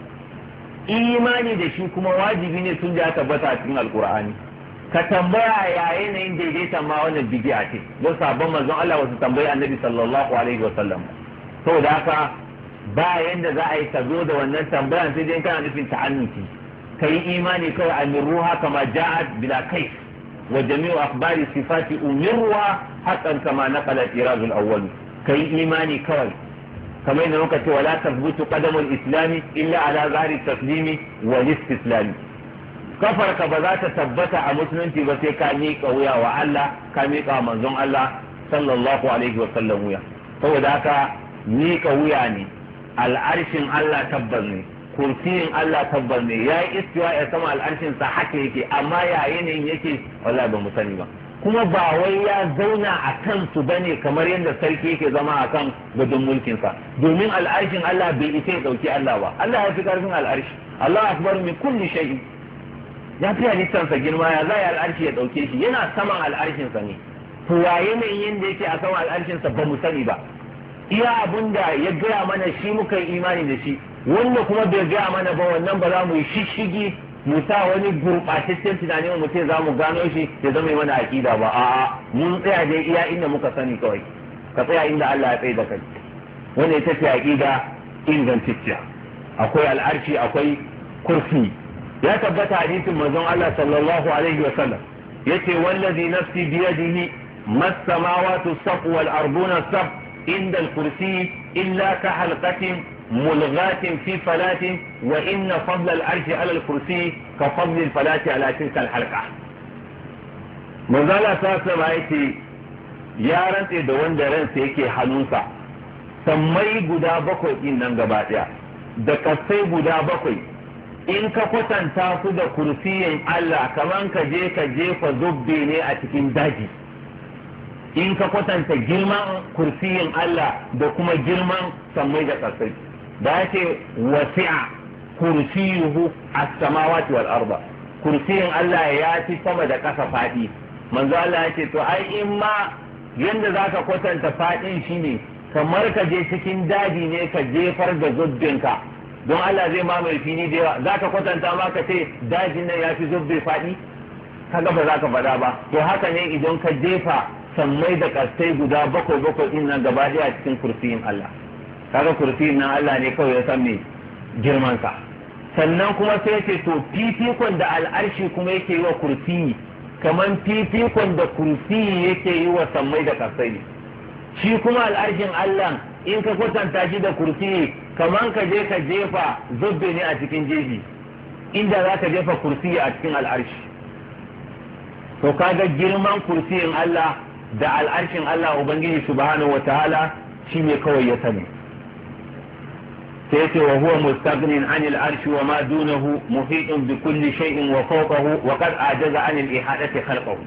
Imani da shi kuma wajibi ne tun da ya tabbata a cikin Alƙur'ani. Ka tambaya ya yanayin daidaita ma wannan bid'a ce, don sabon manzon Allah wasu tambayi Annabi sallallahu alaihi wa sallam. Saboda haka ba yanda za a yi ka zo da wannan tambayan sai dai kana nufin ta'annuti. كي إيماني كي أمروها كما جاءت بلا كيف وجميع أخبار الصفات أمروها حتى كما نقل الإيراد الأول. كي إيماني كي كما إن نكت ولا تثبت قدم الإسلام إلا على ظهر التسليم والاستسلام. كفر كبذات ثبت مسلم تبسي كاميك ويا وعلا كاميك منزون الله صلى الله عليه وسلم ويا. هو ذاك ميك وياني العرش الله تبني kursiyin Allah tabbas ne, ya yi istiwa ya sama al'arshinsa haka yake, amma ya yanayin yake wallahi ba mu sani ba. Kuma ba wai ya zauna a kansu ba ne kamar yadda sarki yake zama a kan gadon mulkinsa, domin al'arshin Allah bai isa ya ɗauki Allah ba. Allah ya fi ƙarfin al'arshi, Allah akbar min kulli shay'in, ya fi halittarsa girma, ya za al'arshi ya ɗauke shi, yana saman al'arshinsa ne. To ya yanayin yadda yake a saman al'arshinsa ba mu sani ba. Iya abun da ya gaya mana shi muka yi imani da shi, wanda kuma bai gaya mana ba wannan ba za mu yi shishigi mu sa wani gurɓataccen tunani mu ce za mu gano shi ya zama mana aƙida ba. A'a, mun tsaya dai iya inda muka sani kawai, ka tsaya inda Allah ya tsaye da kai. Wanda ita ce aƙida ingantacciya. Akwai al'arshi, akwai kursi. Ya tabbata hadisin manzon Allah sallallahu alaihi wa sallam yace wallazi nafsi biyadihi mas samawati as-saf wal arduna as-saf inda al-kursi illa ka halqatin ملغاة في فلاة وإن فضل العرش على الكرسي كفضل الفلاة على تلك الحلقة. من ذا لا تاسم آيتي يا رنس دوان درنس يكي حنوسا سمي قدا بكوي إنن قباتيا دكسي قدا بكوي إن كفتن تاسو دا كرسي الله كمان كجي فزبيني أتكين داجي. in ka kwatanta girman kursiyin Allah da kuma girman sammai da ƙasai da ya ce wasi'a kursiyuhu as-samawati wal arda, kursiyin Allah ya ci sama da ƙasa faɗi. Manzo Allah ya ce to ai in ma yanda zaka kwatanta faɗin shine kamar ka je cikin daji ne ka jefar da zubbinka, don Allah zai mamaye fili da yawa, zaka kwatanta ma ka ce dajin nan ya fi zubbe faɗi, kaga ba za ka faɗa ba. To haka ne idan ka jefa sammai da kastai guda bakwai din nan gaba daya cikin kursiyin Allah, kaga kursiyin nan Allah ne kawai ya san me girman sa. Sannan kuma sai ce to fifikon da al'arshi kuma yake yi wa kursiyi kaman fifikon da kursi yake yi wa sammai da kasai. Shi kuma al'arshin Allah in ka kwatanta shi da kursi kaman ka je ka jefa zubbe ne a cikin jeji inda za ka jefa kursi a cikin al'arshi. To kaga girman kursiyin Allah da al'arshin Allah Ubangiji subhanahu wataala shi ne kawai ya sani. sai ce wa huwa mustaghnin anil arshi wa ma dunahu muhitun bi kulli shay'in wa fawqahu wa qad ajaza anil ihadati khalqahu.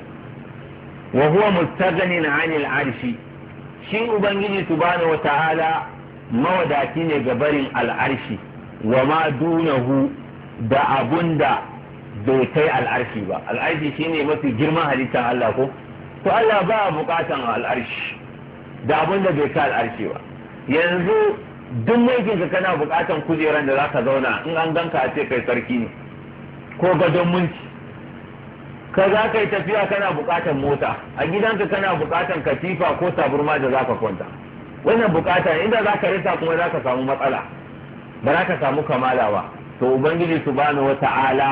wa huwa mustaghnin anil arshi, shi ubangiji subhanahu wa ta'ala mawadati ne ga barin al'arshi wa ma dunahu da abunda bai kai al'arshi ba. Al'arshi shine mafi girman halittar Allah ko to Allah ba bukatan al'arshi da abunda bai kai al'arshi ba. Yanzu duk mulkin ka kana bukatan kujeran da zaka zauna in an ganka a ce kai sarki ne ko gadon mulki. Ka za ka yi tafiya kana bukatan mota, a gidanka kana bukatan katifa ko taburma da zaka kwanta. Wannan bukata inda za ka rasa kuma za ka samu matsala, ba za ka samu kamala ba. To ubangiji subhanahu wata'ala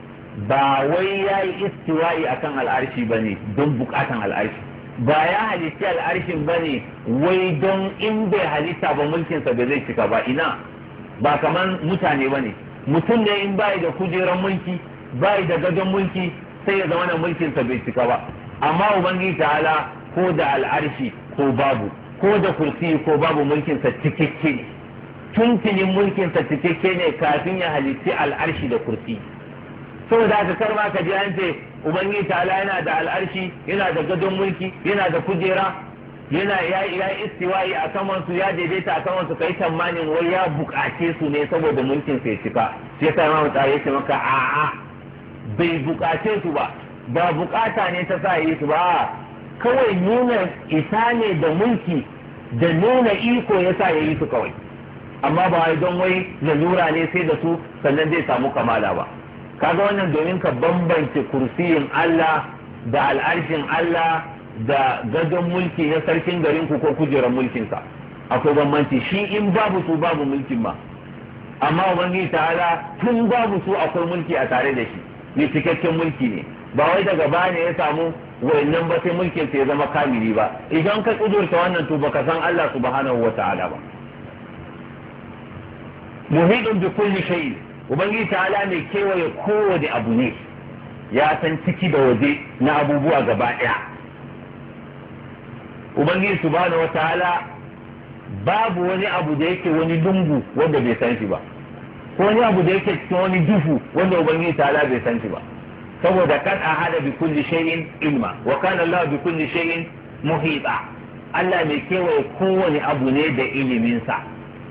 ba wai ya yi istiwa'i akan al'arshi ba ne don bukatan al'arshi, ba ya halitta al'arshin ba ne wai don in bai halitta ba mulkinsa ba zai cika ba. Ina ba kaman mutane ba ne. Mutum ne in bai da kujeran mulki bai da gadon mulki sai ya zama na mulkinsa bai cika ba. Amma ubangiji ta'ala ko da al'arshi ko babu, ko da kursi ko babu, mulkinsa cikakke ne. Tuntunin mulkinsa cikakke ne kafin ya halitti al'arshi da kursi. Saboda haka kar ma ka ji an ce ubangiji ta'ala yana da al'arshi, yana da gadon mulki, yana da kujera, yana ya istiwa'i a saman su, ya daidaita a saman su, kai tamanin wai ya bukace su ne saboda mulkin sai cika. Sai kai ma mutare ya ce maka a'a bai bukace su ba, ba bukata ne ta sa yi su ba, kawai nuna isa ne da mulki da nuna iko ya sa ya yi su kawai. Amma ba wai don wai lalura ne sai da su sannan zai samu kamala ba. Kaga wannan domin ka bambance kursiyin Allah da al'arshin Allah da gadon mulki na sarkin garin ku ko kujerar mulkinsa. Akwai bambanci. Shi in babu su babu mulkin ba, amma ubangiji ta'ala tun babu su akwai mulki a tare da shi, ne cikakken mulki ne. Ba wai daga baya ne ya samu wayannan ba sai mulkin sa ya zama kamili ba. Idan ka kudurta wannan to baka san Allah subhanahu wa ta'ala ba. Muhidun bi kulli shay'in, ubangiji ta'ala mai kewaye kowane abu ne, ya san ciki da waje na abubuwa gaba ɗaya. Ubangiji subhanahu wa ta'ala babu wani abu da yake wani lungu wanda bai san shi ba, ko wani abu da yake cikin wani duhu wanda ubangiji ta'ala bai san shi ba. Saboda kan ahada bi kulli shay'in ilma wa kana Allah bi kulli shay'in muhita. Allah mai kewaye kowane abu ne da iliminsa.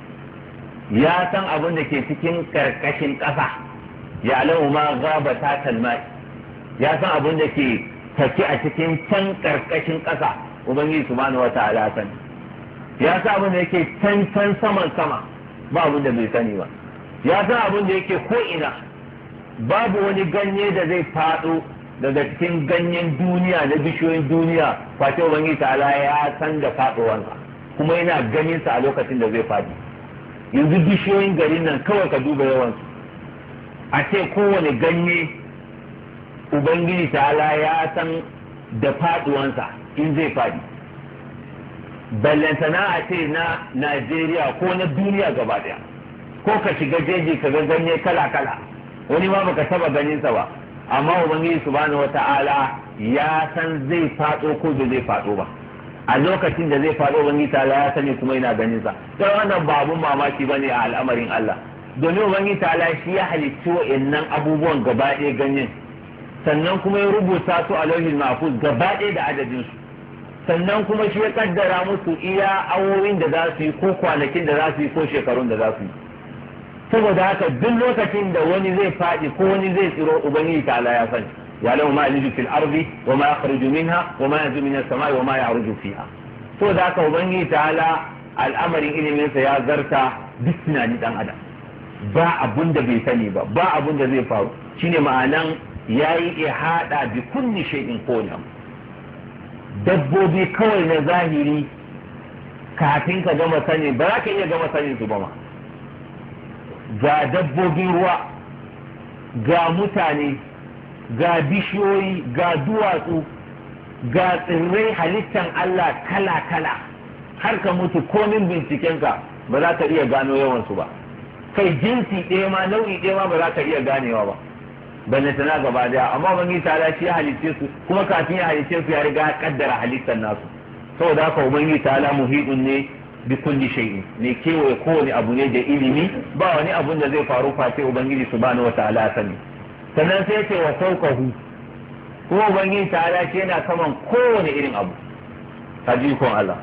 Ya san abin da ke cikin karkashin ƙasa, ya lau ma gaba ta talmai, ya san abin da ke take a cikin can karkashin ƙasa, ubangiji subhanahu wa ta'ala sani. Ya san abin da yake can saman sama, ba abin da bai sani ba. Ya san abin da yake ko ina, babu wani ganye da zai faɗo daga cikin ganyen duniya na bishiyoyin duniya, face ubangiji ta'ala ya san da faɗowansa, kuma yana ganin sa a lokacin da zai faɗi. Yanzu bishiyoyin garin nan kawai ka duba yawansu, a ce kowane ganye ubangiji ta'ala ya san da faduwansa in zai fadi. Ballantana a ce na Najeriya ko na duniya gaba daya, ko ka shiga jeji ka ga ganye kala-kala, wani ma baka taba ganinsa ba, amma ubangiji subhanahu wata'ala ya san zai fado ko da zai fado ba. A lokacin da zai faɗo ubangiji ta'ala ya sani kuma yana ganin sa. Don wannan ba abun mamaki bane a al'amarin Allah, domin ubangiji ta'ala shi ya halicci wa'annan abubuwan gaba ɗaya ganyen, sannan kuma ya rubuta su a lauhin mahfuz gaba ɗaya da adadin su, sannan kuma shi ya kaddara musu iya awowin da za su yi ko kwanakin da za su yi ko shekarun da za su yi. Saboda haka duk lokacin da wani zai faɗi ko wani zai tsiro ubangiji ta'ala ya sani. يعلم ما يلج في الأرض وما يخرج منها وما ينزل من السماء وما يعرج فيها. to da haka ubangiji ta'ala al'amarin iliminsa ya zarta duk tunani dan adam, ba abun da bai sani ba, ba abun da zai faru. Shine ma'anan yayi ihada bi kulli shay'in qawlan. Dabbobi kawai na zahiri kafin ka gama sani ba za ka iya gama sanin su ba ma. Ga dabbobin ruwa, ga mutane, ga bishiyoyi ga duwatsu ga tsirrai halittan Allah kala-kala har ka mutu komin bincikenka ba za ka iya gano yawansu ba, kai jinsi ɗaya ma nau'i ɗaya ma ba za ka iya ganewa ba balle tana gaba daya. Amma ubangiji ta'ala shi ya halicce su, kuma kafin ya halicce su ya riga ya kaddara halittar nasu. Saboda haka ubangiji ta'ala muhidun ne bi kulli shay'in, ne kewaye kowane abu ne da ilimi, ba wani abun da zai faru face ubangiji subhanahu wata'ala ya sani. Sannan sai ce wa fawqahu, kuma ubangiji ta'ala shi yana saman kowane irin abu. Tajikon Allah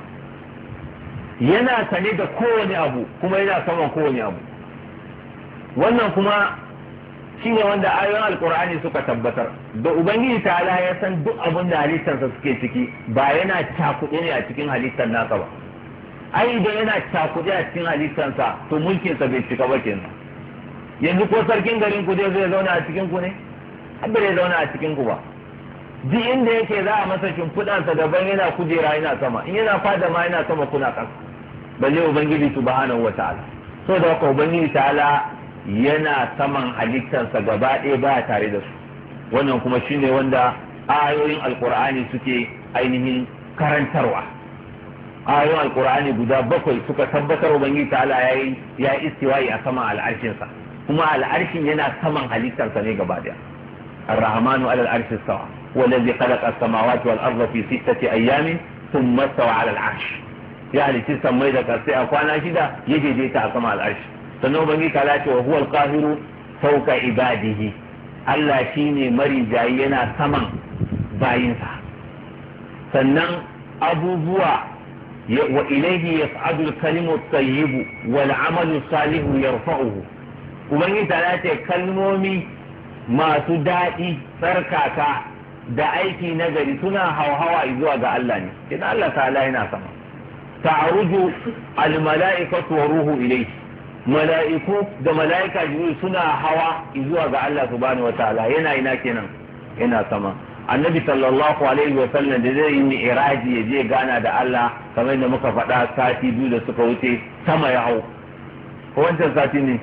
yana sane da kowane abu kuma yana saman kowane abu. Wannan kuma shi ne wanda ayoyin alkur'ani suka tabbatar da ubangiji ta'ala ya san duk abin da halittarsa suke ciki, ba yana cakuɗe ne a cikin halittar nasa ba. Ai idan yana cakuɗe a cikin halittarsa to mulkinsa bai cika ba kenan. Yanzu ko sarkin garin ku zai zauna a cikin ku ne? Abba zai zauna a cikin ku ba. Duk inda yake za a masa shimfiɗansa daban, yana kujera yana sama, in yana fada ma yana sama kuna ƙasa. Balle ubangiji subhanahu wata'ala. So da haka ubangiji ta'ala yana saman halittarsa gaba ɗaya baya tare da su. Wannan kuma shine wanda ayoyin alkur'ani suke ainihin karantarwa. Ayoyin alkur'ani guda 7 suka tabbatar ubangiji ta'ala ya istiwa'i a saman al'arshinsa, kuma al'arshin yana saman halittarsa ne gaba ɗaya. الرحمن على العرش استوى والذي خلق السماوات والأرض في 6 أيام ثم استوى على العرش. يعني تسمى إذا كرسي أخوانا شدا يجي جيتا أسمى العرش. sannan ubangiji ta ce wa huwal qahiru fawqa ibadihi, Allah shine marijayi yana saman bayinsa. Sannan abubuwa wa ilayhi yas'adu al-kalimu at-tayyibu wal 'amalu salihu yarfa'uhu. Ubangiji ta ce kalmomi masu daɗi tsarkaka da aiki nagari suna hauhawa zuwa ga Allah ne. Idan Allah ta'ala yana sama, ta'aruju al-mala'ikatu wa ruhu ilayhi, mala'iku da mala'ika jibril suna hawa zuwa ga Allah subhanahu wataala. Yana ina kenan? Yana sama. Annabi sallallahu alaihi wa sallam da zai yi mi'raji ya je gana da Allah, kamar da muka faɗa sati 2 da suka wuce, sama ya hau. Ko wancan sati ne?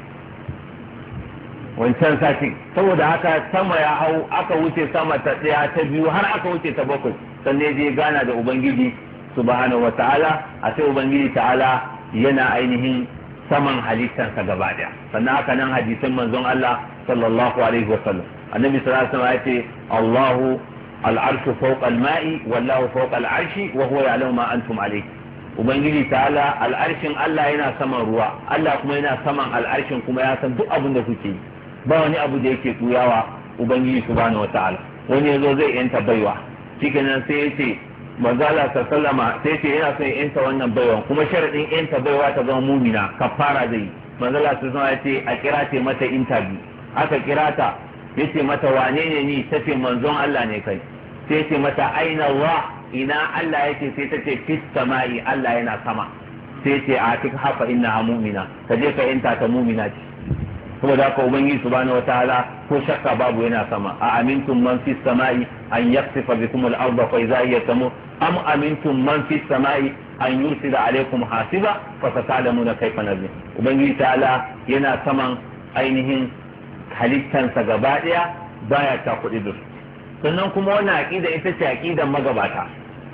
Wancan sati. Saboda haka sama ya hau, aka wuce sama ta 1 ta 2 har aka wuce ta 7, sannan ya je gana da ubangiji subhanahu wataala. A sai ubangiji ta'ala yana ainihin saman halittarsa gaba daya. Sannan haka nan hadisin manzon Allah sallallahu alaihi wasallam, annabi sallallahu alaihi wasallam ya ce Allahu al-arshu fawqa al-ma'i wallahu fawqa al-arshi wa huwa ya'lamu ma antum alayhi. Ubangiji ta'ala al-arshin Allah yana saman ruwa, Allah kuma yana saman al-arshin, kuma ya san duk abin da kuke yi, ba wani abu da yake tsuyawa ubangiji subhanahu wataala. Wani yazo zai yanta baiwa, shikenan sai ya ce manzala sallama sai ce yana son yanta wannan baiwa, kuma sharadin yanta baiwa ta zama mumina, kafara zai. Manzala sallama ya ce a kira ce mata interview, aka kira ta, ya ce mata wane ne ni? Ta ce manzon Allah ne kai. Sai ce mata aina Allah, ina Allah yake? Sai ta ce fis sama'i, Allah yana sama. Sai ce a tik hafa inna mu'mina, ka je ka yanta ta mumina ce. saboda haka ubangiji subhanahu wataala ko shakka babu yana sama. A amintum man fis sama'i an yaksifa bikum al-ardha fa idha hiya tamur am amintum man fis sama'i an yursila alaykum hasiba fa sata'lamuna kayfa nadhir. Ubangiji ta'ala yana saman ainihin halittansa gaba daya, baya ta kuɗi da su. Sannan kuma wannan aqida ita ce aqidan magabata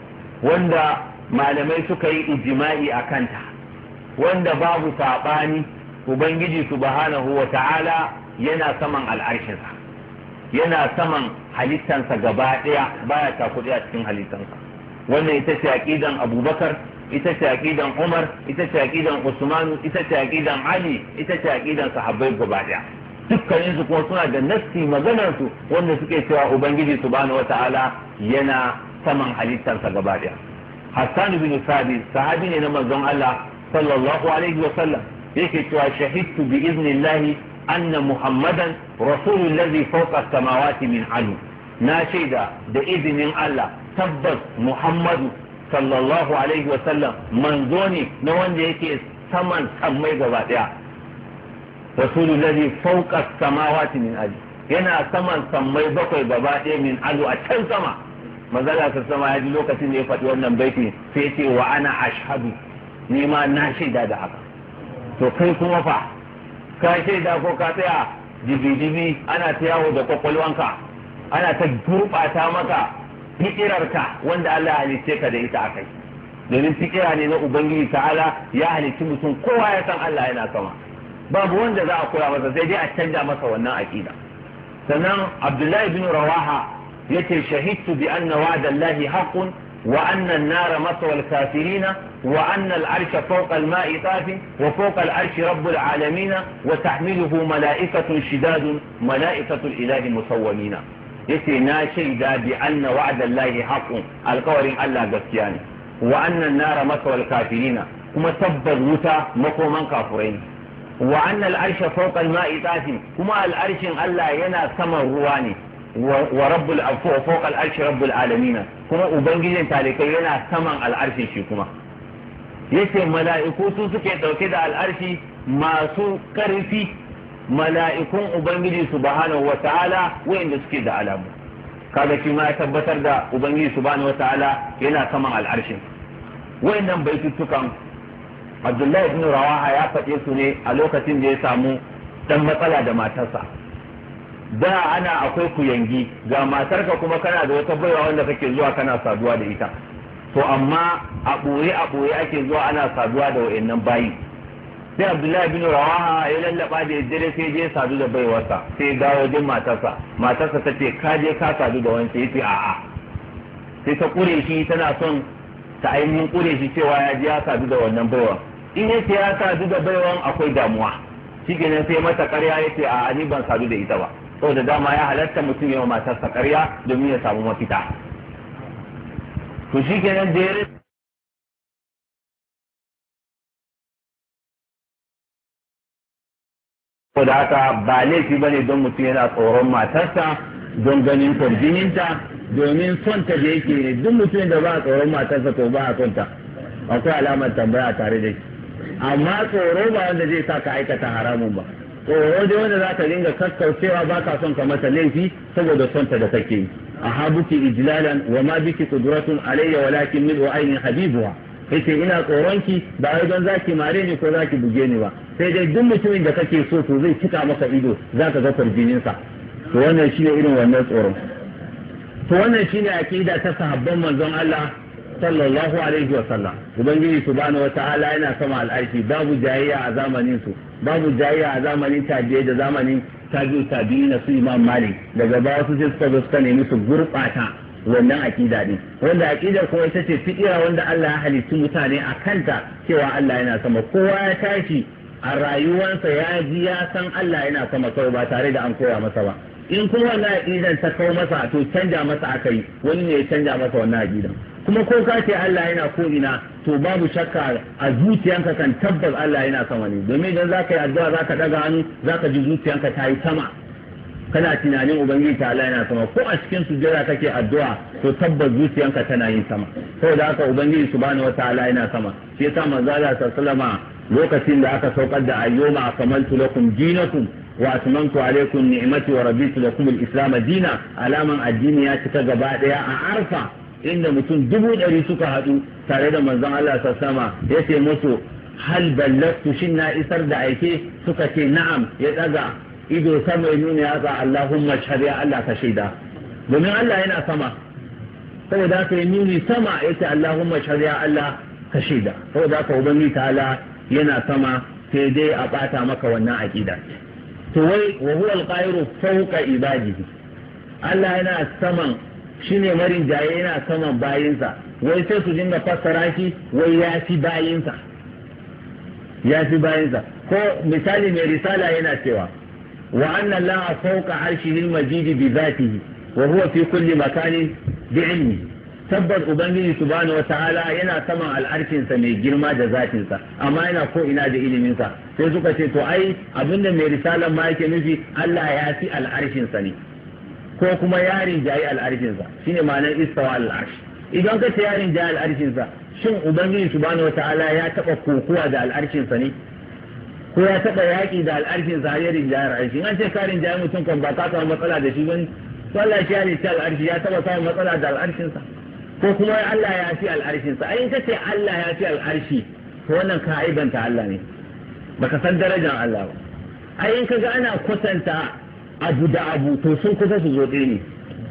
wanda malamai suka yi ijma'i a kanta, wanda babu saɓani. Ubangiji subhanahu wa ta'ala yana saman al'arshinsa, yana saman halittansa gaba ɗaya, baya takuɗe a cikin halittansa. Wannan ita ce aqidan Abubakar, ita ce aqidan Umar, ita ce aqidan Usman, ita ce aqidan Ali, ita ce aqidan sahabbai gaba ɗaya. Dukkanin su kuma suna da nassi maganar su wanda suke cewa Ubangiji subhanahu wa ta'ala yana saman halittansa gaba ɗaya. Hassan bin Sabit sahabi ne na manzon Allah sallallahu alaihi wa sallam, yake cewa shahidtu bi iznillahi anna muhammadan rasulul ladhi fawqa as-samawati min alu. Na shaida da izinin Allah tabbas Muhammadu sallallahu alaihi wa sallam manzo ne na wanda yake saman sammai gaba daya. Rasulul ladhi fawqa as-samawati min alu, yana saman sammai bakwai gaba daya min alu, a can sama. Manzala ta sama ya ji lokacin da ya faɗi wannan baiti sai ya ce wa ana ashhadu, ni ma na shaida da haka. To kai kuma fa ka shaida ko ka tsaya jibi-jibi ana ta yawo da kwakwalwanka ana ta gurɓata maka fikirarka wanda Allah ya halice ka da ita akai domin fikira ne na ubangiji ta'ala ya halici mutum kowa ya san Allah yana sama babu wanda za a koya masa sai dai a canja masa wannan aqida sannan Abdullahi bin Rawaha yace shahidtu bi anna wa'da Allahi haqqun wa anna an-nara maswa al-kafirin wa anna al-arsha fawqa al-ma'i tafin wa fawqa al-arshi rabbul alamin wa tahmiluhu mala'ikatun shidadun mala'ikatul ilahi musawwimina yace na shaida bi anna wa'da Allahi haqqun alqawarin Allah gaskiya ne wa anna an-nara maswa al-kafirin kuma tabbas wuta makoman kafurai ne wa annal arsha fawqa al-ma'i tafin kuma al-arshin Allah yana saman ruwa ne wa rabbul fawqa al-arshi rabbul alamin kuma ubangijin talikai yana saman al-arshi shi kuma yace mala'iku su suke dauke da al-arshi masu karfi mala'ikun ubangiji subhanahu wata'ala wayanda suke da alamu kaga shi ma ya tabbatar da ubangiji subhanahu wata'ala yana saman al-arshin wayannan baitutukan Abdullahi ibn Rawaha ya faɗe su ne a lokacin da ya samu dan matsala da matarsa da ana akwai kuyangi ga matarka kuma kana da wata baiwa wanda kake zuwa kana saduwa da ita to amma a ɓoye ake zuwa ana saduwa da wayannan bayi sai Abdullahi ibn Rawaha ya lallaba da yaddare sai je sadu da baiwarsa sai ga wajen matarsa ta ce ka je ka sadu da wani yace a'a sai ta kure shi tana son ta ainihin kure shi cewa ya ji ya sadu da wannan baiwan in yace ya sadu da baiwan akwai damuwa shi kenan sai mata ƙarya yace a ni ban sadu da ita ba saboda dama ya halatta mutum yawa matarsa ƙarya domin ya samu mafita to shi kenan da ya saboda haka ba laifi bane don mutum yana tsoron matarsa don ganin kwarjininta domin son ta da yake ne duk mutum da ba a tsoron matarsa to ba a son ta akwai alamar tambaya tare da shi amma tsoro ba wanda zai sa ka aikata haramun ba tsoro dai wanda za ka dinga kaskaucewa ba ka son ka mata laifi saboda son ta da kake yi a habuki ijlalan wa ma biki qudratun alayya walakin min ainin habibuha yace ina tsoronki ba wai don zaki mare ni ko zaki buge ni ba sai dai duk mutumin da kake so to zai cika maka ido zaka ga kwarjininsa to wannan shine irin wannan tsoron to wannan shine aqida ta sahabban manzon Allah sallallahu alaihi wa sallam ubangiji subhanahu wa ta'ala yana sama al'arshi babu jayayya a zamanin su babu jayayya a zamanin tabi'i da zamanin tabi'i na su Imam Malik daga baya su suka zo suka nemi su gurbata wannan aqida ne wanda aqidar kuma ita ce fitira wanda Allah ya halitta mutane a kanta cewa Allah yana sama kowa ya tashi a rayuwarsa ya ji ya san Allah yana sama kawai ba tare da an koya masa ba in kuma wannan aqidan ta kawo masa to canja masa akai wani ne ya canja masa wannan aqidan kuma ko ka ce Allah yana ko ina to babu shakka a zuciyanka kan tabbas Allah yana sama ne domin idan zaka yi addu'a zaka daga hannu zaka ji zuciyanka ta yi sama kana tunanin ubangiji ta Allah yana sama ko a cikin sujjada kake addu'a to tabbas zuciyanka tana yin sama saboda haka ubangiji subhanahu wataala yana sama shi yasa manzo Allah sallallahu lokacin da aka saukar da ayyuma akamaltu lakum dinakum wa atmamtu alaykum ni'mati wa raditu lakum al-islam dina alaman addini ya cika gaba daya a arfa inda mutum 100 suka haɗu tare da manzon Allah sassama ya ce musu hal ballagtu shin na isar da aike suka ce na'am ya daga ido sama ya nuna ya ga Allahumma shahad ya Allah ka shaida domin Allah yana sama saboda haka ya nuni sama ya ce Allahumma shahad ya Allah ka shaida saboda haka ubangiji ta'ala yana sama sai dai a bata maka wannan aqida to wai wa huwa al-qahiru fawqa ibadihi Allah yana saman shine marin jaye yana saman bayinsa wai sai su dinga fassara shi wai ya fi bayinsa ko misali mai risala yana cewa wa anna allaha fawqa arshihi al-majid bi dhatihi wa huwa fi kulli makanin bi ilmi tabbas ubangiji subhanahu wa ta'ala yana saman al'arshinsa mai girma da zatinsa amma yana ko ina da iliminsa sai suka ce to ai abinda mai risalan ma yake nufi Allah ya fi al'arshinsa ne ko kuma yarin jayi al'arshinsa shine ma'anar istawa al'arsh idan ka ce yarin jayi al'arshinsa shin ubangiji subhanahu wataala ya taba kokuwa da al'arshinsa ne ko ya taba yaki da al'arshinsa har yarin jayi al'arshi an ce karin jayi mutum kan ba ka samu matsala da shi bane to Allah shi ya halitta al'arshi ya taba samun matsala da al'arshinsa ko kuma Allah ya fi al'arshinsa ai in ka ce Allah ya fi al'arshi to wannan ka aibanta Allah ne baka san darajar Allah ba ai in ka ga ana kwatanta abu da abu to sun kusa su zo ɗaya ne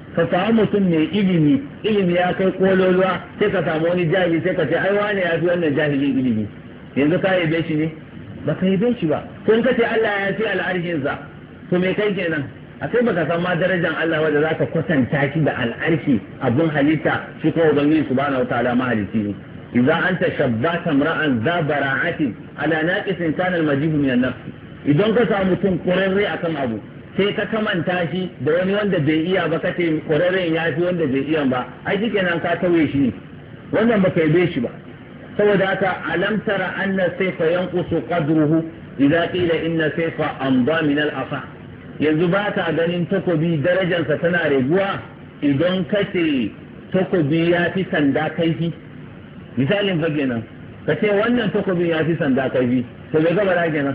ka samu mutum mai ilimi ya kai kololuwa sai ka samu wani jahili sai ka ce ai wane ya fi wannan jahilin ilimi, yanzu ka yabe shi ne ba ka yabe shi ba. ko in ka ce Allah ya fi al'arshinsa to me kai kenan? a sai baka san ma darajar Allah wanda zaka kwatanta shi da al'arshi abun halitta shi ko ubangiji subhanahu wataala mahalici ne. idza anta shabbata imra'an za bara'atin ala naqisin kana al-majid min an-nafs, idan ka samu mutum kurarre akan abu sai ka kamanta shi da wani wanda bai iya ba kace kurarren ya fi wanda bai iya ba, ai shikenan ka tauye shi ne, wannan baka yabe shi ba. saboda haka alam tara anna sayfa yanqusu qadruhu idza qila inna sayfa amda min al-afa, yanzu ba ta ganin takobi darajarsa tana raguwa idan kace takobi ya fi sanda kaifi. misalin fa kenan ka ce wannan takobin ya fi sanda kaifi, to bai gaba da kenan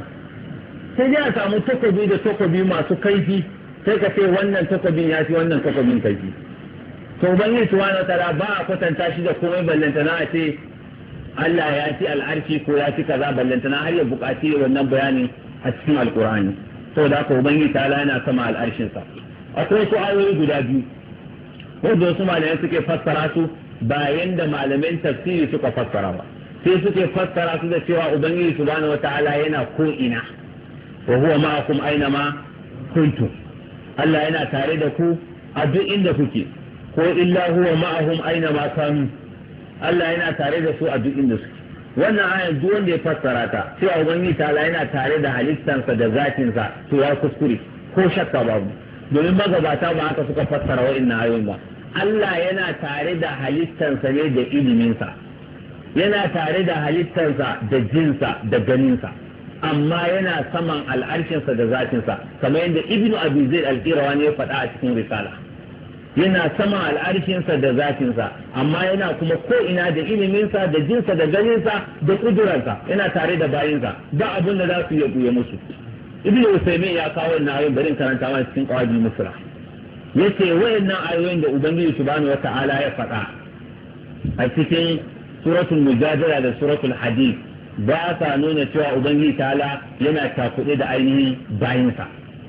sai dai a samu takobi da takobi masu kaifi sai ka ce wannan takobin ya fi wannan takobin kaifi. to ubangiji subhanahu wataala ba a kwatanta shi da komai ballantana a ce Allah ya ci al'arshi ko ya ci kaza ballantana har ya buƙaci wannan bayani a cikin alƙur'ani. saboda haka ubangiji ta'ala yana sama al'arshinsa. akwai su ayoyi guda biyu wanda wasu malamai suke fassara su bayan da malamin tafsiri suka fassara ba, sai suke fassara su da cewa ubangiji subhanahu wata'ala yana ko ina, wa huwa ma'akum aina ma kuntum, Allah yana tare da ku a duk inda kuke, ko illa huwa ma'ahum aina ma kanu, Allah yana tare da su a duk inda suke. wannan ayar duk wanda ya fassara ta cewa ubangiji ta'ala yana tare da halittansa da zatinsa to ya kuskure ko shakka babu, domin magabata ba haka suka fassara wa'annan ayoyin ba. Allah yana tare da halittansa ne da iliminsa, yana tare da halittansa da jinsa da ganinsa, amma yana saman al'arshinsa da zatinsa kamar yadda ibnu abi zaid al-qirawani ya faɗa a cikin risala. yana saman al'arshinsa da zatinsa, amma yana kuma ko ina da iliminsa da jinsa da ganinsa da kudurarsa, yana tare da bayinsa ba abin da za su iya buye musu. ibnu usaymin ya kawo wannan ayoyin bari karanta mana cikin qawaidi musra. yace wayannan ayoyin da ubangiji subhanahu wata'ala ya faɗa a cikin suratul mujadala da suratul hadid ba sa nuna cewa ubangiji ta'ala yana takuɗe da ainihin bayinsa.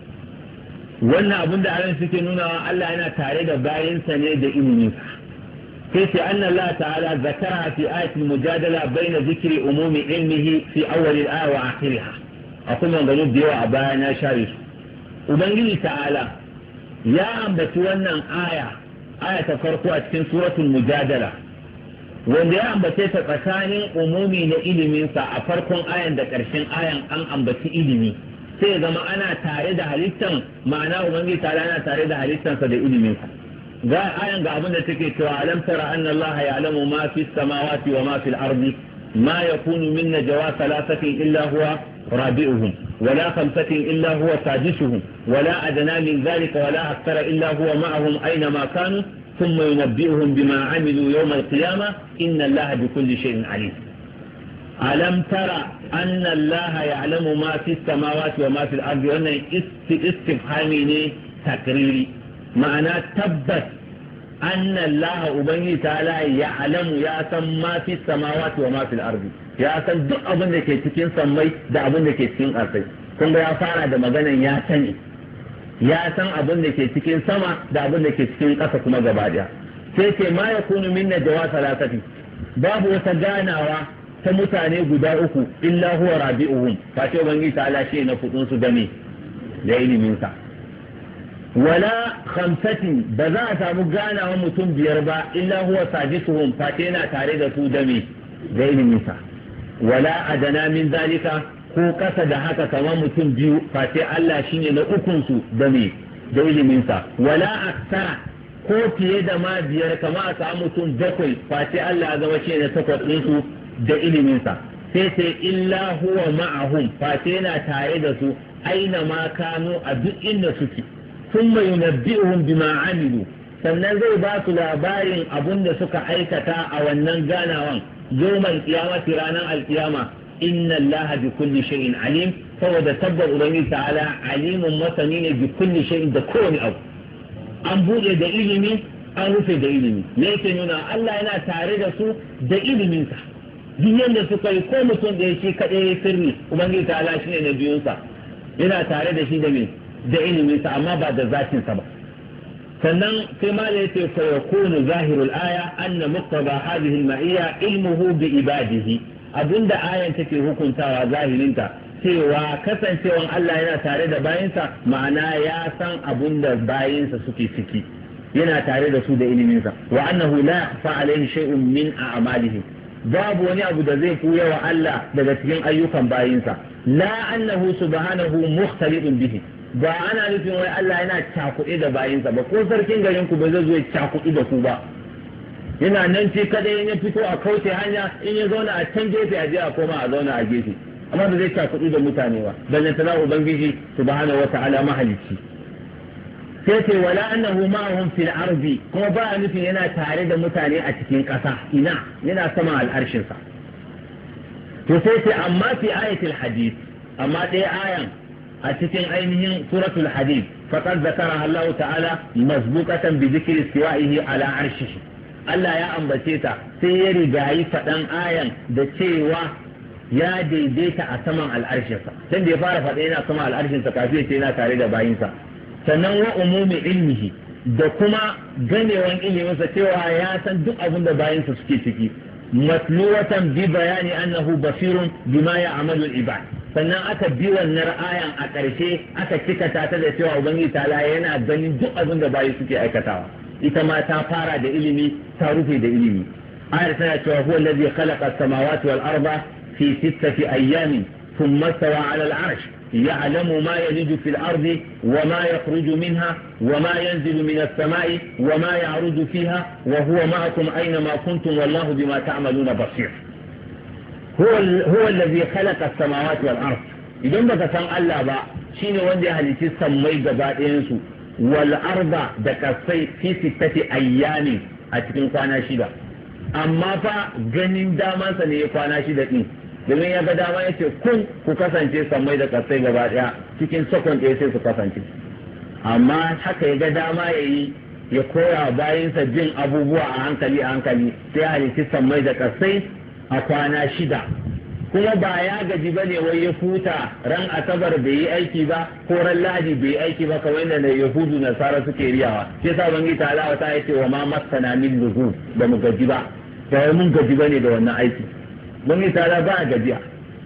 wannan abin da ayoyin suke nuna Allah yana tare da bayinsa ne da iliminsa. sai ce anna Allah ta'ala zakara fi ayatul mujadala baina zikri umumi ilmihi fi awwal al-aya wa akhiriha. akwai maganganu da yawa a baya na share su. ubangiji ta'ala ya ambaci wannan aya ta farko a cikin suratul mujadala, wanda ya ambace ta tsakanin umumi na iliminsa a farkon ayan da ƙarshen ayan an ambaci ilimi, sai ya zama ana tare da halittan, ma'ana ubangiji ta'ala ana tare da halittansa da iliminsa. ga ayan ga abin da take cewa alam tara anna allaha ya'lamu ma fi samawati wa ma fil ardi ma yakunu min najwa thalathatin illa huwa رابئهم ولا خمسة إلا هو سادسهم ولا أدنى من ذلك ولا أكثر إلا هو معهم أينما كانوا ثم ينبئهم بما عملوا يوم القيامة إن الله بكل شيء عليم. ألم ترى أن الله يعلم ما في السماوات وما في الأرض، وأن استفهامي تكريري معنى تبت أن الله أبني تعالى يعلم ما في السماوات وما في الأرض، ya san duk abin da ke cikin sammai da abin da ke cikin ƙasai. kun ga ya fara da maganan ya sani, ya san abin da ke cikin sama da abin da ke cikin ƙasa kuma gaba daya. sai ce ma ya kunu min najwa salasati, babu wata ganawa ta mutane guda uku illa huwa rabi'uhum, fa ce ubangiji ta'ala shi na fudun su game da ilimin sa. wala khamsatin, ba za a samu ganawa mutum biyar ba illa huwa sadisuhum, fa ce yana tare da su game da ilimin sa. wala adana min zalika, ko kasa da haka kamar mutum biyu face Allah shine na ukun su da me da ilimin sa. wala aksara, ko fiye da ma biyar kamar a samu mutum bakwai face Allah ya zama shine na takwas din su da ilimin sa. sai sai illa huwa ma'ahum, face yana tare da su aina ma kanu a duk inda suke. thumma yunabbi'uhum bima amilu, sannan zai ba su labarin abun da suka aikata a wannan ganawan yawmal qiyamati ranar alqiyama. inna allaha bi kulli shay'in alim, saboda tabbar ubangiji ta'ala alimun masani ne bi kulli shay'in da kowane abu. an bude da ilimi an rufe da ilimi, me yake nuna Allah yana tare da su da iliminsa. duk yanda suka yi ko mutum da ya shi kaɗai ya sirri, ubangiji ta'ala shine na biyunsa, yana tare da shi da me da iliminsa, amma ba da zatinsa ba. sannan sai ma da yace fa yakunu zahirul aya anna muqtada hadhihi al-ma'iyya ilmuhu bi ibadihi abinda ayan take hukuntawa zahirinta cewa kasancewan Allah yana tare da bayinsa ma'ana ya san abinda bayinsa suke ciki yana tare da su da iliminsa wa annahu la yakhfa alayhi shay'un min a'malihi babu wani abu da zai fuya wa Allah daga cikin ayyukan bayinsa la annahu subhanahu mukhtalidun bihi ba ana nufin wai Allah yana cakuɗe da bayinsa ba ko sarkin garin ku ba zai zo ya cakuɗe da ku ba yana nan ce kada ya fito a kauce hanya in ya zauna a can gefe a je a koma a zauna a gefe amma ba zai cakuɗe da mutane ba dan tana ubangiji subhanahu wata'ala mahalicci sai ce wala annahu ma'ahum fil ardi kuma ba nufin yana tare da mutane a cikin ƙasa ina yana sama al'arshin sa to sai ce amma fi ayatul hadith amma ɗaya ayan a cikin ainihin suratul hadid faqad zakara Allah ta'ala mazbuqatan bi dhikri istiwa'ihi ala arshihi Allah ya ambace ta sai ya rigayi faɗan ayan da cewa ya daidaita a saman al'arshinsa dan da ya fara faɗa yana saman al'arshinsa kafin ya ce yana tare da bayinsa sannan wa umumi ilmihi da kuma ganewan iliminsa cewa ya san duk abin da bayinsa suke ciki matluwatan bi bayani annahu basirun bima ya'malu al-ibad sannan aka bi wannan ayan a ƙarshe aka cika ta da cewa ubangiji ta'ala yana ganin duk abin da bayi suke aikatawa ita ma ta fara da ilimi ta rufe da ilimi ayar tana cewa huwa allazi khalaqa as-samawati wal arda fi sittati ayyamin thumma stawa 'ala al-'arsh ya'lamu ma yaliju fil ardi wa ma yakhruju minha wa ma yanzilu min as-sama'i wa ma ya'ruju fiha wa huwa ma'akum aina ma kuntum wallahu bima ta'maluna basir هو الذي خلق السماوات والأرض idan baka san Allah ba shine wanda ya halicci sammai gaba ɗayansu wal arda da kasai fi sittati ayyami a cikin kwana shida amma fa ganin damansa ne ya kwana shida din domin ya ga dama ya ce kun ku kasance sammai da kasai gaba ɗaya cikin sakon ɗaya sai su kasance amma haka ya ga dama ya yi ya koya bayinsa jin abubuwa a hankali sai ya halicci sammai da kasai a kwana shida kuma ba ya gaji ba ne wai ya futa ran asabar bai yi aiki ba ko ran lahadi bai yi aiki ba kawai da yahudu nasara suke riyawa shi yasa bangi ta alawa ta yace wa ma masana min lugu da mu gaji ba ba mun gaji ba ne da wannan aiki bangi ta ala ba gajiya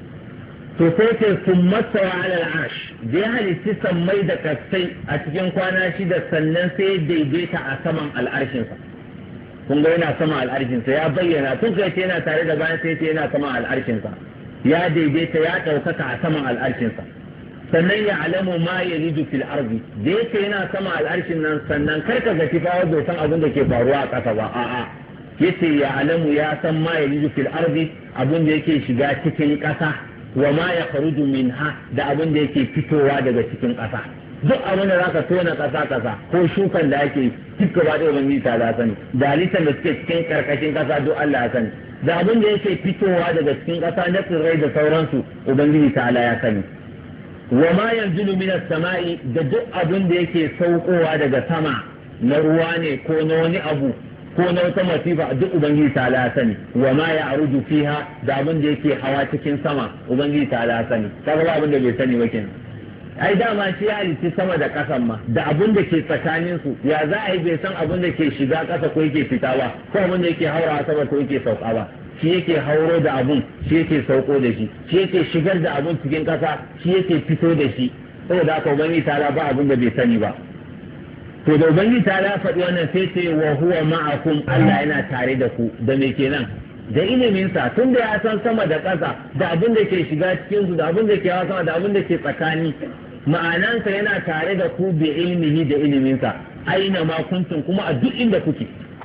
to sai ce sun masawa alal arsh da ya halitti sammai da kasai a cikin kwana shida sannan sai daidaita a saman al'arshinsa kun ga yana sama al'arshinsa ya bayyana tun kai ce yana tare da bayan sai ce yana sama al'arshinsa ya daidaita ya ɗaukaka a saman al'arshinsa sannan ya alamu ma ya ridu fil ardi da yake yana sama al'arshin nan sannan karka ga kifa bai san abin da ke faruwa a ƙasa ba a'a yace ya alamu ya san ma ya ridu fil ardi abin da yake shiga cikin ƙasa wa ma ya kharuju minha da abin da yake fitowa daga cikin ƙasa duk abin da zaka tona ƙasa ko shukan da ake duk gaba da ubangiji ta sani da halittar da suke cikin karkashin ƙasa duk Allah ya sani da abin da yake fitowa daga cikin ƙasa na tsirrai da sauransu ubangiji ta ya sani wa ma yanzilu minas sama'i da duk abin da yake saukowa daga sama na ruwa ne ko na wani abu ko na wata masifa duk ubangiji ta ya sani wa ma ya'ruju fiha da abin da yake hawa cikin sama ubangiji ta ya sani kaga ba abin da bai sani ba kenan ai dama shi ya halitti sama da ƙasan ma da abin da ke tsakanin su ya za a yi bai san abin da ke shiga ƙasa ko yake fita ba ko abin da yake haura sama ko yake sauka ba shi yake hauro da abun shi yake sauko da shi shi yake shigar da abun cikin ƙasa shi yake fito da shi saboda haka ubangiji ta ba abin da bai sani ba to da ubangiji ta faɗi wannan sai ce wa huwa ma'akum Allah yana tare da ku da me kenan da iliminsa tun da ya san sama da ƙasa da abin da ke shiga cikinsu da abin da ke hawa sama da abin da ke tsakani ma'anansa yana tare da ku bi ilmihi da iliminsa aina ma kuntum kuma a duk inda kuke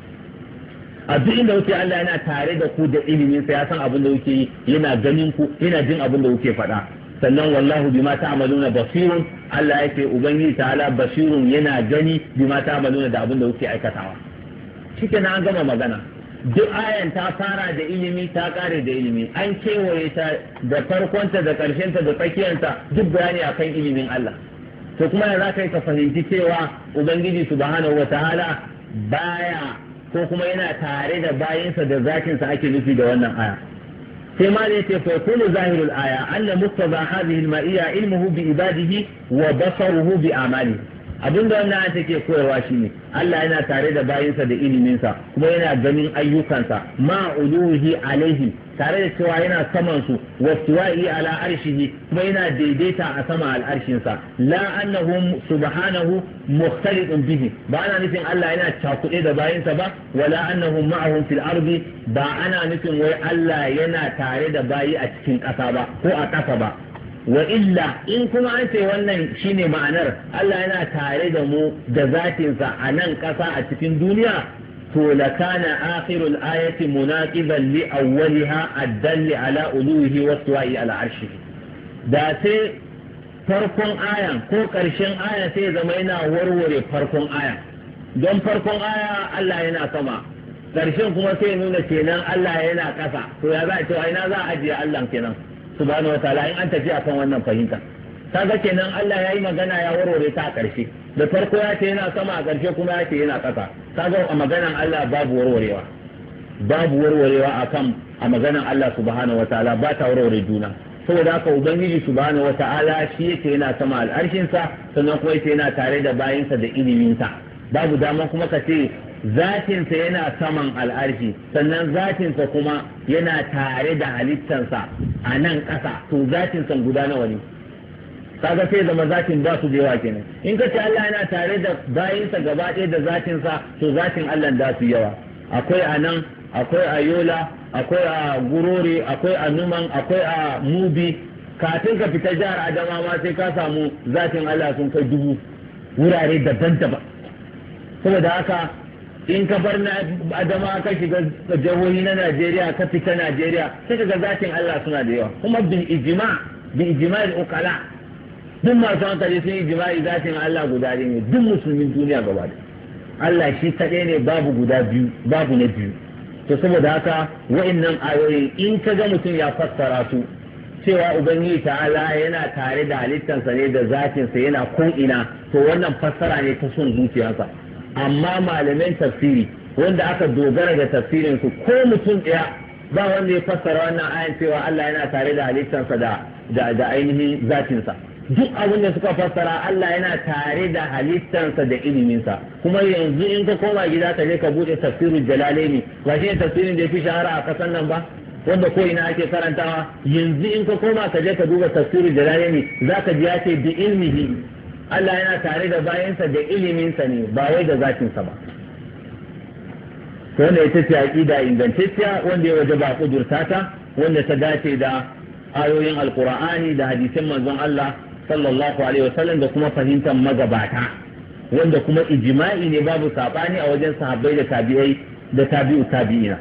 Allah yana tare da ku da iliminsa ya san abin da kuke yi yana ganin ku yana jin abin da kuke faɗa sannan wallahu bima ta'maluna basirun Allah yake ubangiji ta'ala basirun yana gani bima ta'maluna da abin da kuke aikatawa shikenan an gama magana duk ayan ta fara da ilimi ta kare da ilimi an kewaye ta da farkonta da karshenta da tsakiyarta duk bayani akan ilimin Allah to kuma za ka yi ka fahimci cewa ubangiji subhanahu wataala baya ko kuma yana tare da bayinsa da zatinsa ake nufi da wannan aya sai ma da yace fa kullu zahirul aya anna muqtada hadhihi al-ma'iyya ilmuhu bi ibadihi wa basaruhu bi amalihi abinda wannan ayat take koyarwa shine Allah yana tare da bayinsa da iliminsa kuma yana ganin ayyukansa ma uluhi alaihi tare da cewa yana saman su wastiwa'i ala arshihi kuma yana daidaita a sama al'arshinsa la annahu subhanahu mukhtalifun bihi ba ana nufin Allah yana cakuɗe da bayinsa ba wala annahu ma'ahum fil ardi ba ana nufin wai Allah yana tare da bayi a cikin ƙasa ba ko a ƙasa ba wa illa in kuma an ce wannan shine ma'anar Allah yana tare da mu da zatinsa a nan ƙasa a cikin duniya to lakana akhirul ayati munaqiban li awwaliha addalli ala uluhi wa istiwa'i ala arshihi da sai farkon ayan ko ƙarshen aya sai zama yana warware farkon aya don farkon aya Allah yana sama ƙarshen kuma sai nuna kenan Allah yana ƙasa to ya za a ce ina za a ajiye Allah kenan subhanahu wa ta'ala in an tafi akan wannan fahimta kaga kenan Allah yayi magana ya warware ta a ƙarshe da farko ya ce yana sama a ƙarshe kuma ya ce yana ƙasa kaga a maganan Allah babu warwarewa akan a maganan Allah subhanahu wa ta'ala ba ta warware juna saboda haka ubangiji subhanahu wa ta'ala shi yake yana sama al'arshin sa sannan kuma yake yana tare da bayinsa da ilimin sa babu dama kuma ka ce zatinsa yana saman al'arshi sannan zatinsa kuma yana tare da halittansa a nan ƙasa to zatinsa guda nawa ne kaga sai zama zatin ba su da yawa kenan in ka ce Allah yana tare da bayinsa gaba ɗaya da zatinsa to zatin Allah da su yawa akwai a nan akwai a yola akwai a gurore akwai a numan akwai a mubi kafin ka fita jihar adama ma sai ka samu zatin Allah sun kai 1000 wurare daban-daban saboda haka in ka bar na adama ka shiga jihohi na Najeriya ka fita Najeriya sai ka ga zatin Allah suna da yawa kuma bin ijma'il uqala duk masu hankali sun ijma'i zatin Allah guda ne duk musulmin duniya gaba da Allah shi kaɗai ne babu guda biyu babu na biyu to saboda haka wa'annan ayoyin in ka ga mutum ya fassara su cewa ubangiji ta'ala yana tare da halittansa ne da zatinsa yana ko'ina to wannan fassara ne ta son zuciyarsa amma malaman tafsiri wanda aka dogara da tafsirin su ko mutum ɗaya ba wanda ya fassara wannan ayan cewa Allah yana tare da halittansa da ainihin zatinsa duk abin da suka fassara Allah yana tare da halittansa da iliminsa kuma yanzu in ka koma gida ka je ka bude tafsirul jalalaini ba shi ne tafsirin da ya fi shahara a kasan nan ba wanda ko ina ake karantawa yanzu in ka koma ka je ka duba tafsirul jalalaini zaka ji ya ce bi ilmihi Allah yana tare da bayansa da iliminsa ne ba wai da zatinsa ba wanda ita ce aqida ingantacciya wanda ya waje ba kudurta ta wanda ta dace da ayoyin alqur'ani da hadisin manzon Allah sallallahu alaihi wasallam da kuma fahimtar magabata wanda kuma ijma'i ne babu sabani a wajen sahabbai da tabi'ai da tabi'u tabi'ina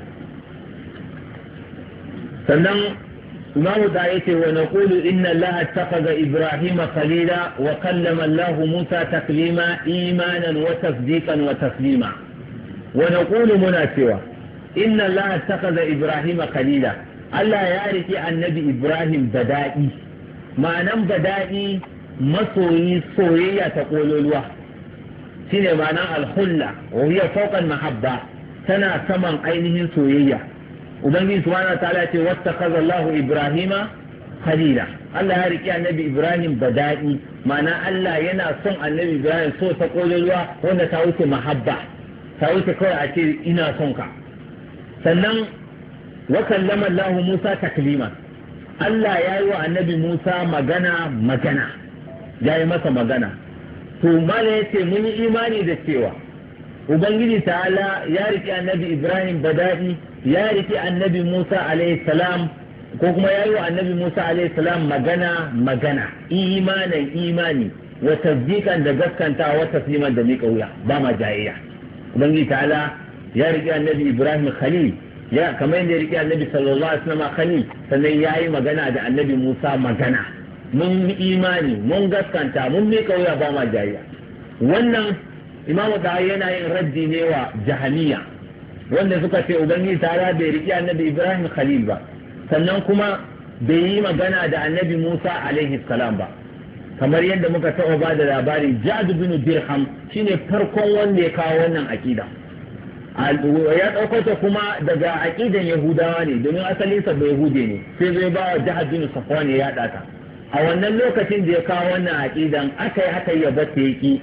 sannan imamu da yace wa naqulu inna allaha ittakhadha ibrahima khalila wa kallama allah musa taklima imanan wa tasdiqan wa taslima wa naqulu muna cewa inna allaha ittakhadha ibrahima khalila Allah ya riki annabi ibrahim bada'i ma'anan bada'i masoyi soyayya ta kololuwa shine ma'anan alhulla wa hiya fawqa mahabba tana saman ainihin soyayya ubangiji subhanahu wa ta'ala ce wattakaza Allahu Ibrahima khalila Allah ya riki annabi Ibrahim bada'i ma'ana Allah yana son annabi Ibrahim so ta kololuwa wanda ta wuce mahabba ta wuce kawai a ce ina son ka sannan wa kallama Allahu Musa taklima Allah ya yi wa annabi Musa magana ya yi masa magana to mala ya ce mun yi imani da cewa ubangiji ta'ala ya riki annabi Ibrahim bada'i ya riki annabi Musa alayhi salam ko kuma ya yi wa annabi Musa alayhi salam magana imani wa tasdiqan da gaskanta wa tasliman da miƙa wuya ba ma jayayya ubangiji ta'ala ya riki annabi Ibrahim khalil ya kamar yadda ya riki annabi sallallahu alaihi wasallam khalil sannan ya yi magana da annabi Musa magana mun imani mun gaskanta mun miƙa wuya ba ma jayayya wannan imamu da yana yin raddi ne wa jahaniya wanda suka ce ubangiji ta'ala bai riƙi annabi Ibrahim khalil ba sannan kuma bai yi magana da annabi Musa alaihi salam ba kamar yadda muka taɓa ba da labari Ja'd bin Dirham shine farkon wanda ya kawo wannan aqida ya ɗauko ta kuma daga aqidan Yahudawa ne domin asalin sa bai Yahude ne sai zai ba wa Ja'd bin Safwan ya yaɗa ta a wannan lokacin da ya kawo wannan aqidan aka yi ya bace yaki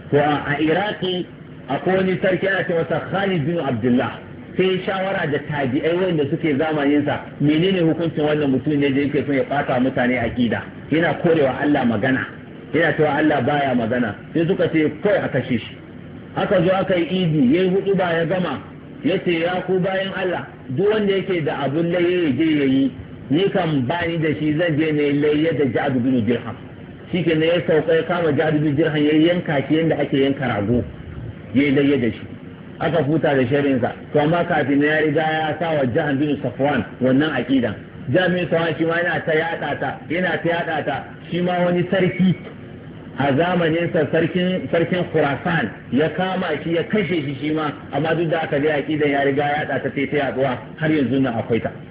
to a iraki akwai wani sarki ana ce masa Khalid bin Abdullah sai shawara da tabi'ai wanda suke zamanin sa menene hukuncin wannan mutum ne da yake son ya bata mutane akida yana korewa Allah magana yana cewa Allah baya magana sai suka ce kawai a kashe shi aka zo aka yi idi yayi hudu ba ya gama yace ya ku bayan Allah duk wanda yake da abun laye ya je yayi ni kan bani da shi zan je ne laye da Ja'd bin Dirham shike ne ya sauka ya kama Ja'd bin Dirham ya yanka shi yanda ake yanka rago yayi laye da shi aka futa da sharinsa to amma kafin ya riga ya sa wa Jahan bin Safwan wannan aqidan jami'in sawan shi ma yana ta yada ta shi ma wani sarki a zamanin sa sarkin Khurasan ya kama shi ya kashe shi ma amma duk da aka ga aqidan ya riga ya yada ta ta yaduwa har yanzu nan akwai ta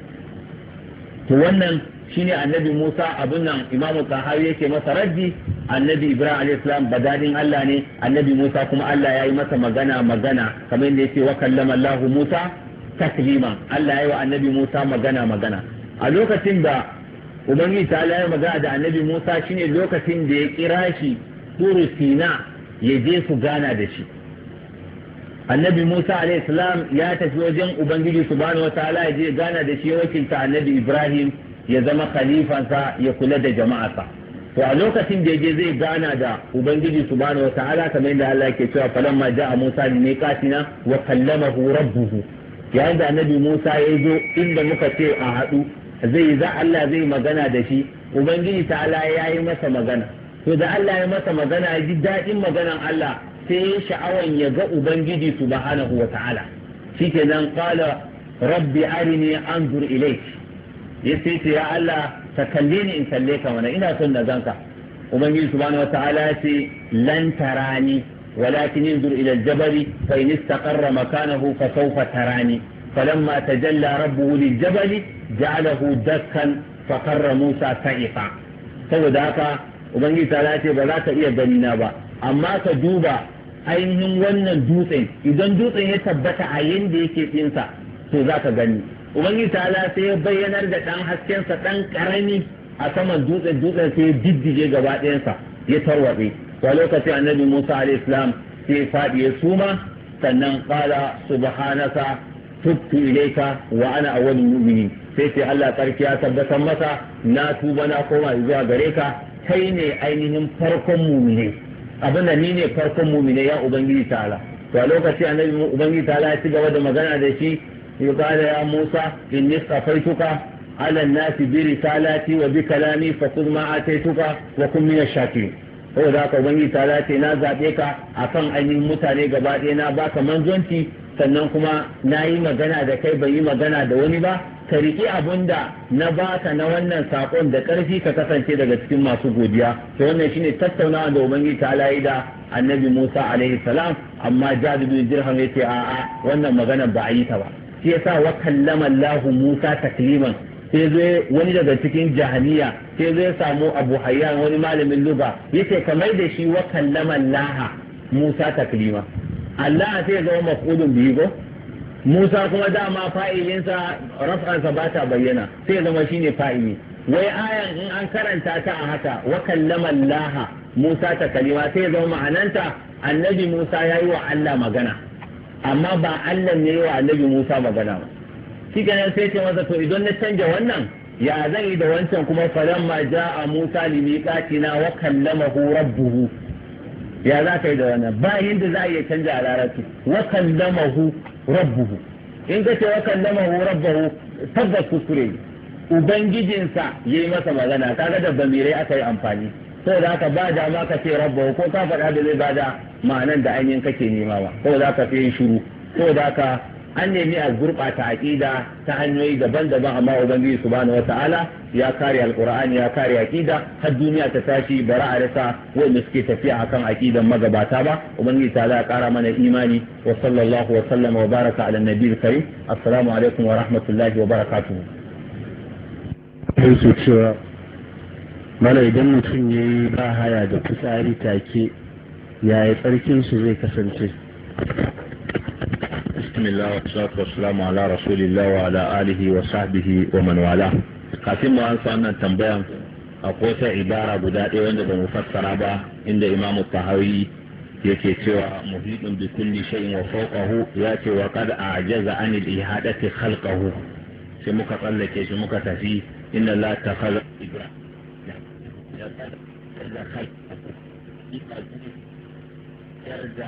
to wannan shine annabi Musa abun nan Imam Tahawi yake masa raddi annabi Ibrahim alayhi salam badadin Allah ne annabi Musa kuma Allah ya yi masa magana kamar yadda yake wa kallama Allah Musa taklima Allah ya yi wa annabi Musa magana a lokacin da ubangiji ta ya magana da annabi Musa shine lokacin da ya kira shi Turu Sina ya je su gana da shi annabi Musa alayhi salam ya tafi wajen ubangiji subhanahu wataala ya je gana da shi ya wakilta annabi Ibrahim ya zama khalifansa ya kula da jama'arsa to a lokacin da yaje zai gana da ubangiji subhanahu wataala kamar yadda Allah yake cewa falamma ja'a Musa li miqatina wa kallamahu rabbuhu yayin da annabi Musa ya zo inda muka ce a haɗu Allah zai magana da shi ubangiji ta'ala ya yi masa magana to da Allah ya masa magana ya ji daɗin maganan Allah sai ya sha'awan ya ga ubangiji subhanahu wataala shikenan qala rabbi arini anzur ilayk ya ce ya Allah ka kalle ni in kalle ka mana ina son na ganka ubangiji subhanahu wataala ya ce lan tarani walakin inzur ila al-jabal fa in istaqarra makanahu fa sawfa tarani falamma tajalla rabbuhu lil-jabal ja'alahu dakkan fa qarra Musa sa'iqa saboda haka ubangiji ta ce ba za ka iya gani na ba amma ka duba ainihin wannan dutsen idan dutsen ya tabbata a yanda yake tsinsa to za ka gani ubangiji ta'ala sai ya bayyanar da ɗan haskensa ɗan ƙarami a saman dutsen sai ya diddige gaba ɗayansa ya tarwatse wa lokacin annabi Musa alayhi salam sai faɗi ya suma sannan qala subhanaka tubtu ilayka wa ana awwalul mu'minin sai ce Allah tsarki ya tabbatar masa na tuba na koma zuwa gare ka kai ne ainihin farkon mu'mine abin da ni ne farkon mu'mine ya ubangiji ta'ala to a lokacin annabi ubangiji ta'ala ya ci gaba da magana da shi قال يا موسى إني اصطفيتك على الناس برسالاتي وبكلامي فخذ ما آتيتك وكن من الشاكرين هو ذاك وبني ثلاثة نازعتك أكن أن متاني قبائنا باك منزونتي sannan kuma na yi magana da kai bai yi magana da wani ba ka riƙi abun da na baka na wannan saƙon da ƙarfi ka kasance daga cikin masu godiya to wannan shine tattaunawa da ubangiji ta yi da annabi Musa alaihi salam amma Ja'd bin Dirham yace a'a wannan magana ba a yi ta ba shi yasa wa kallama Allah Musa takliman sai zo wani daga cikin jahaniya sai zo ya samu Abu Hayyan wani malamin lugha yace kamar da shi wa kallama Allah Musa taklima Allah sai ya zama maf'ulun bihi go Musa kuma dama fa'ilinsa raf'ansa ba ta bayyana sai ya zama shine fa'ili wai ayan in an karanta ta a haka wa kallama Allah Musa taklima sai ya zama ma'ananta annabi Musa yayi wa Allah magana amma ba Allah ne wa annabi Musa magana ba shi kenan sai ce masa to idan na canja wannan ya zan yi da wancan kuma falamma ja'a Musa li miqatina wa kallamahu rabbuhu ya za ka yi da wannan ba yanda za a iya canja a larabci wa kallamahu rabbuhu in ka ce wa kallamahu rabbuhu tabbas kuskure ubangijinsa yayi masa magana kaga da bamirai aka yi amfani saboda haka ba dama ka ce rabbahu ko ka faɗa da zai bada ma'anan da ainihin kake nema ba saboda haka sai yin shiru saboda haka an nemi a gurɓata aƙida ta hanyoyi daban-daban amma ubangiji subhanahu wata'ala ya kare alqur'ani ya kare aƙida har duniya ta tashi bara a rasa wanda suke tafiya akan aƙidan magabata ba ubangiji ta ya kara mana imani wa sallallahu wa sallama wa baraka ala nabiyil karim assalamu alaikum wa rahmatullahi wa barakatuhu mana idan mutum ya yi ba haya da fitsari take yaya tsarkinsu zai kasance bismillah wa salatu wa salamu ala rasulillah wa ala alihi wa sahbihi wa man wala kafin mu ansa wannan tambayan akwai wata ibara guda ɗaya wanda ba mu fassara ba inda imamu tahawi yake cewa muhitun bi kulli shay'in wa fawqahu ya ce wa qad a'jaza an al-ihadati khalqahu sai muka tsallake shi muka tafi inna la takhalla ibrahim ya da khalqahu yarda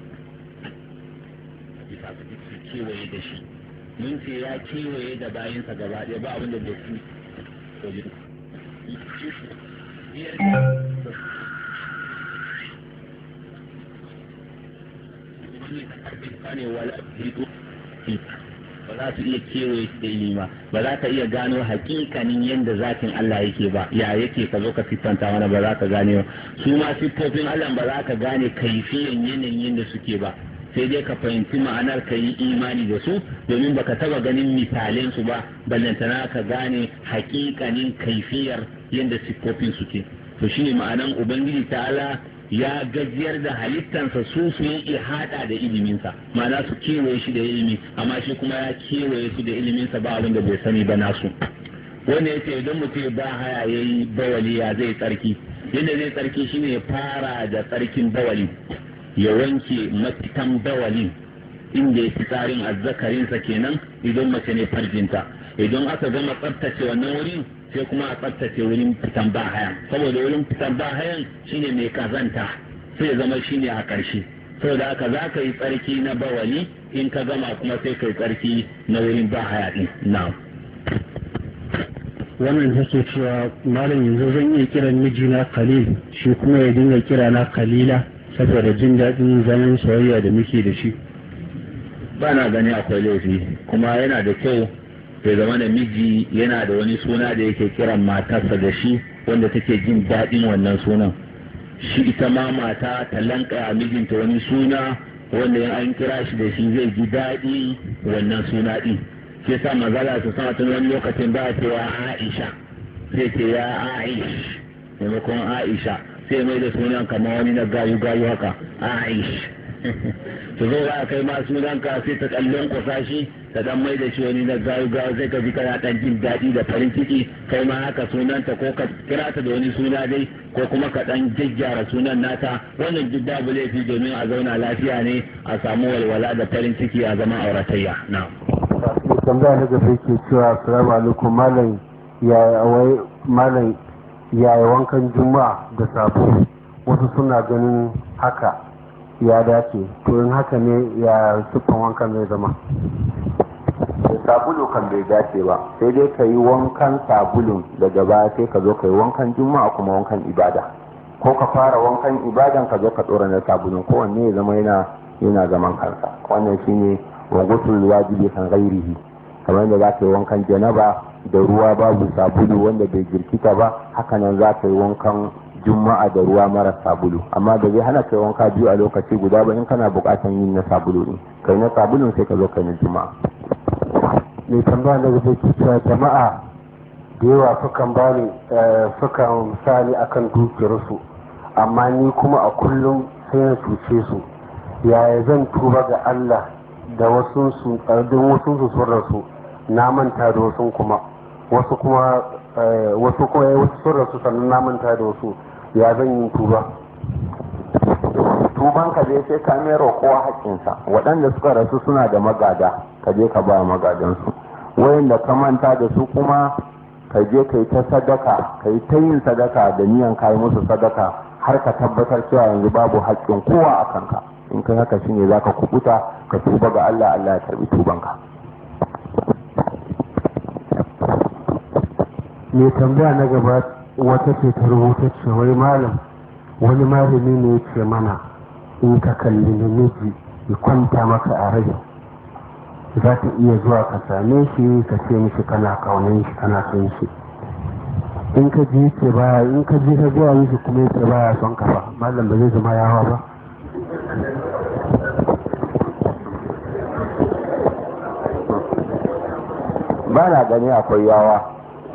bisa ga kewaye da shi mun ce ya kewaye da bayansa gaba ɗaya ba abin da bai fi ba za su iya kewaye da ilima ba za ka iya gano hakikanin yadda zatin Allah yake ba ya yake ka zo ka siffanta mana ba za ka gane su ma siffofin Allah ba za ka gane kaifiyan yanayin yadda suke ba sai dai ka fahimci ma'anar ka yi imani da su domin baka taba ganin misalin su ba ballantana ka gane hakikanin kaifiyar yadda siffofin suke to shine ma'anan ubangiji ta'ala ya gajiyar da halittansa su yi ihada da iliminsa ma'ana su kewaye shi da ilimi amma shi kuma ya kewaye su da iliminsa ba abin da bai sani ba nasu wanda yace idan mutum ba haya yayi bawali ya zai tsarki yadda zai tsarki shine ya fara da tsarkin bawali ya wanke mafitan bawalin inda ya fi tsarin azzakarinsa kenan idan mace ne farjinta idan aka gama tsaftace wannan wurin sai kuma a tsaftace wurin fitan bahayan saboda wurin fitan bahayan shine mai kazanta sai zama shine a ƙarshe saboda haka za ka yi tsarki na bawali in ka gama kuma sai ka yi tsarki na wurin bahaya din na'am wannan take cewa malam yanzu zan iya kiran mijina Khalil shi kuma ya dinga kira na Khalila saboda jin daɗin zaman soyayya da muke da shi ba na gani akwai laifi kuma yana da kyau ya zama da miji yana da wani suna da yake kiran matarsa da shi wanda take jin daɗin wannan sunan shi ita ma mata ta lanka mijinta wani suna wanda in an kira shi da shi zai ji daɗi wannan suna ɗin ke sa mazala su sama tun wani lokacin ba a cewa Aisha sai ce ya Aish maimakon Aisha sai mai da sunan kamar wani na gayu haka Aish to zo za a kai ma sunanka sai ta kallon kusa shi ta dan mai da shi wani na gayu sai ka ji kana dan jin daɗi da farin ciki kai ma haka sunanta ko ka kira ta da wani suna dai ko kuma ka dan jajjara sunan nata wannan duk babu laifi domin a zauna lafiya ne a samu walwala da farin ciki a zaman auratayya na'am tambaya na gaba yake cewa assalamu alaikum malam yaya wankan juma'a da sabulu wasu suna ganin haka ya dace to in haka ne ya siffan wankan zai zama sabulu kan bai dace ba sai dai ka yi wankan sabulun daga baya sai ka zo ka yi wankan juma'a kuma wankan ibada ko ka fara wankan ibadan ka zo ka tsora na sabulun kowanne ya zama yana zaman kansa wannan shine wangutul wajibi kan ghairihi kamar yadda za ka yi wankan janaba da ruwa babu sabulu wanda bai jirkita ba hakanan za ka yi wankan juma'a da ruwa mara sabulu amma da zai hana kai wanka biyu a lokaci guda ba in kana bukatan yin na sabulu ne kai na sabulun sai ka zo kai na juma'a mai tambaya da zai ke cewa jama'a da yawa sukan sani akan dukiyarsu amma ni kuma a kullum sai na cuce su yaya zan tuba ga Allah da wasu sun sun rasu na manta da wasu kuma wasu sun rasu sannan na manta da wasu ya zan yi tuba tuban ka je sai ka mero kowa haƙƙinsa waɗanda suka rasu suna da magada ka je ka ba magadansu wayanda ka manta da su kuma ka je ka yi ta sadaka ka yi ta yin sadaka da niyan ka yi musu sadaka har ka tabbatar cewa yanzu babu haƙƙin kowa a kanka in kai haka shine za ka kubuta ka tuba ga Allah ya karbi tubanka. mai tambaya na gaba wata ce ta rubuta ce wai malam wani malami ne ya ce mana in ka kalli namiji ya kwanta maka a rai za ta iya zuwa ka same shi ka ce mishi kana kaunin shi kana son shi in ka je ce baya in ka je ka zuwa mishi kuma ya ce baya son ka ba malam ba zai zama yawa ba ba na gani akwai yawa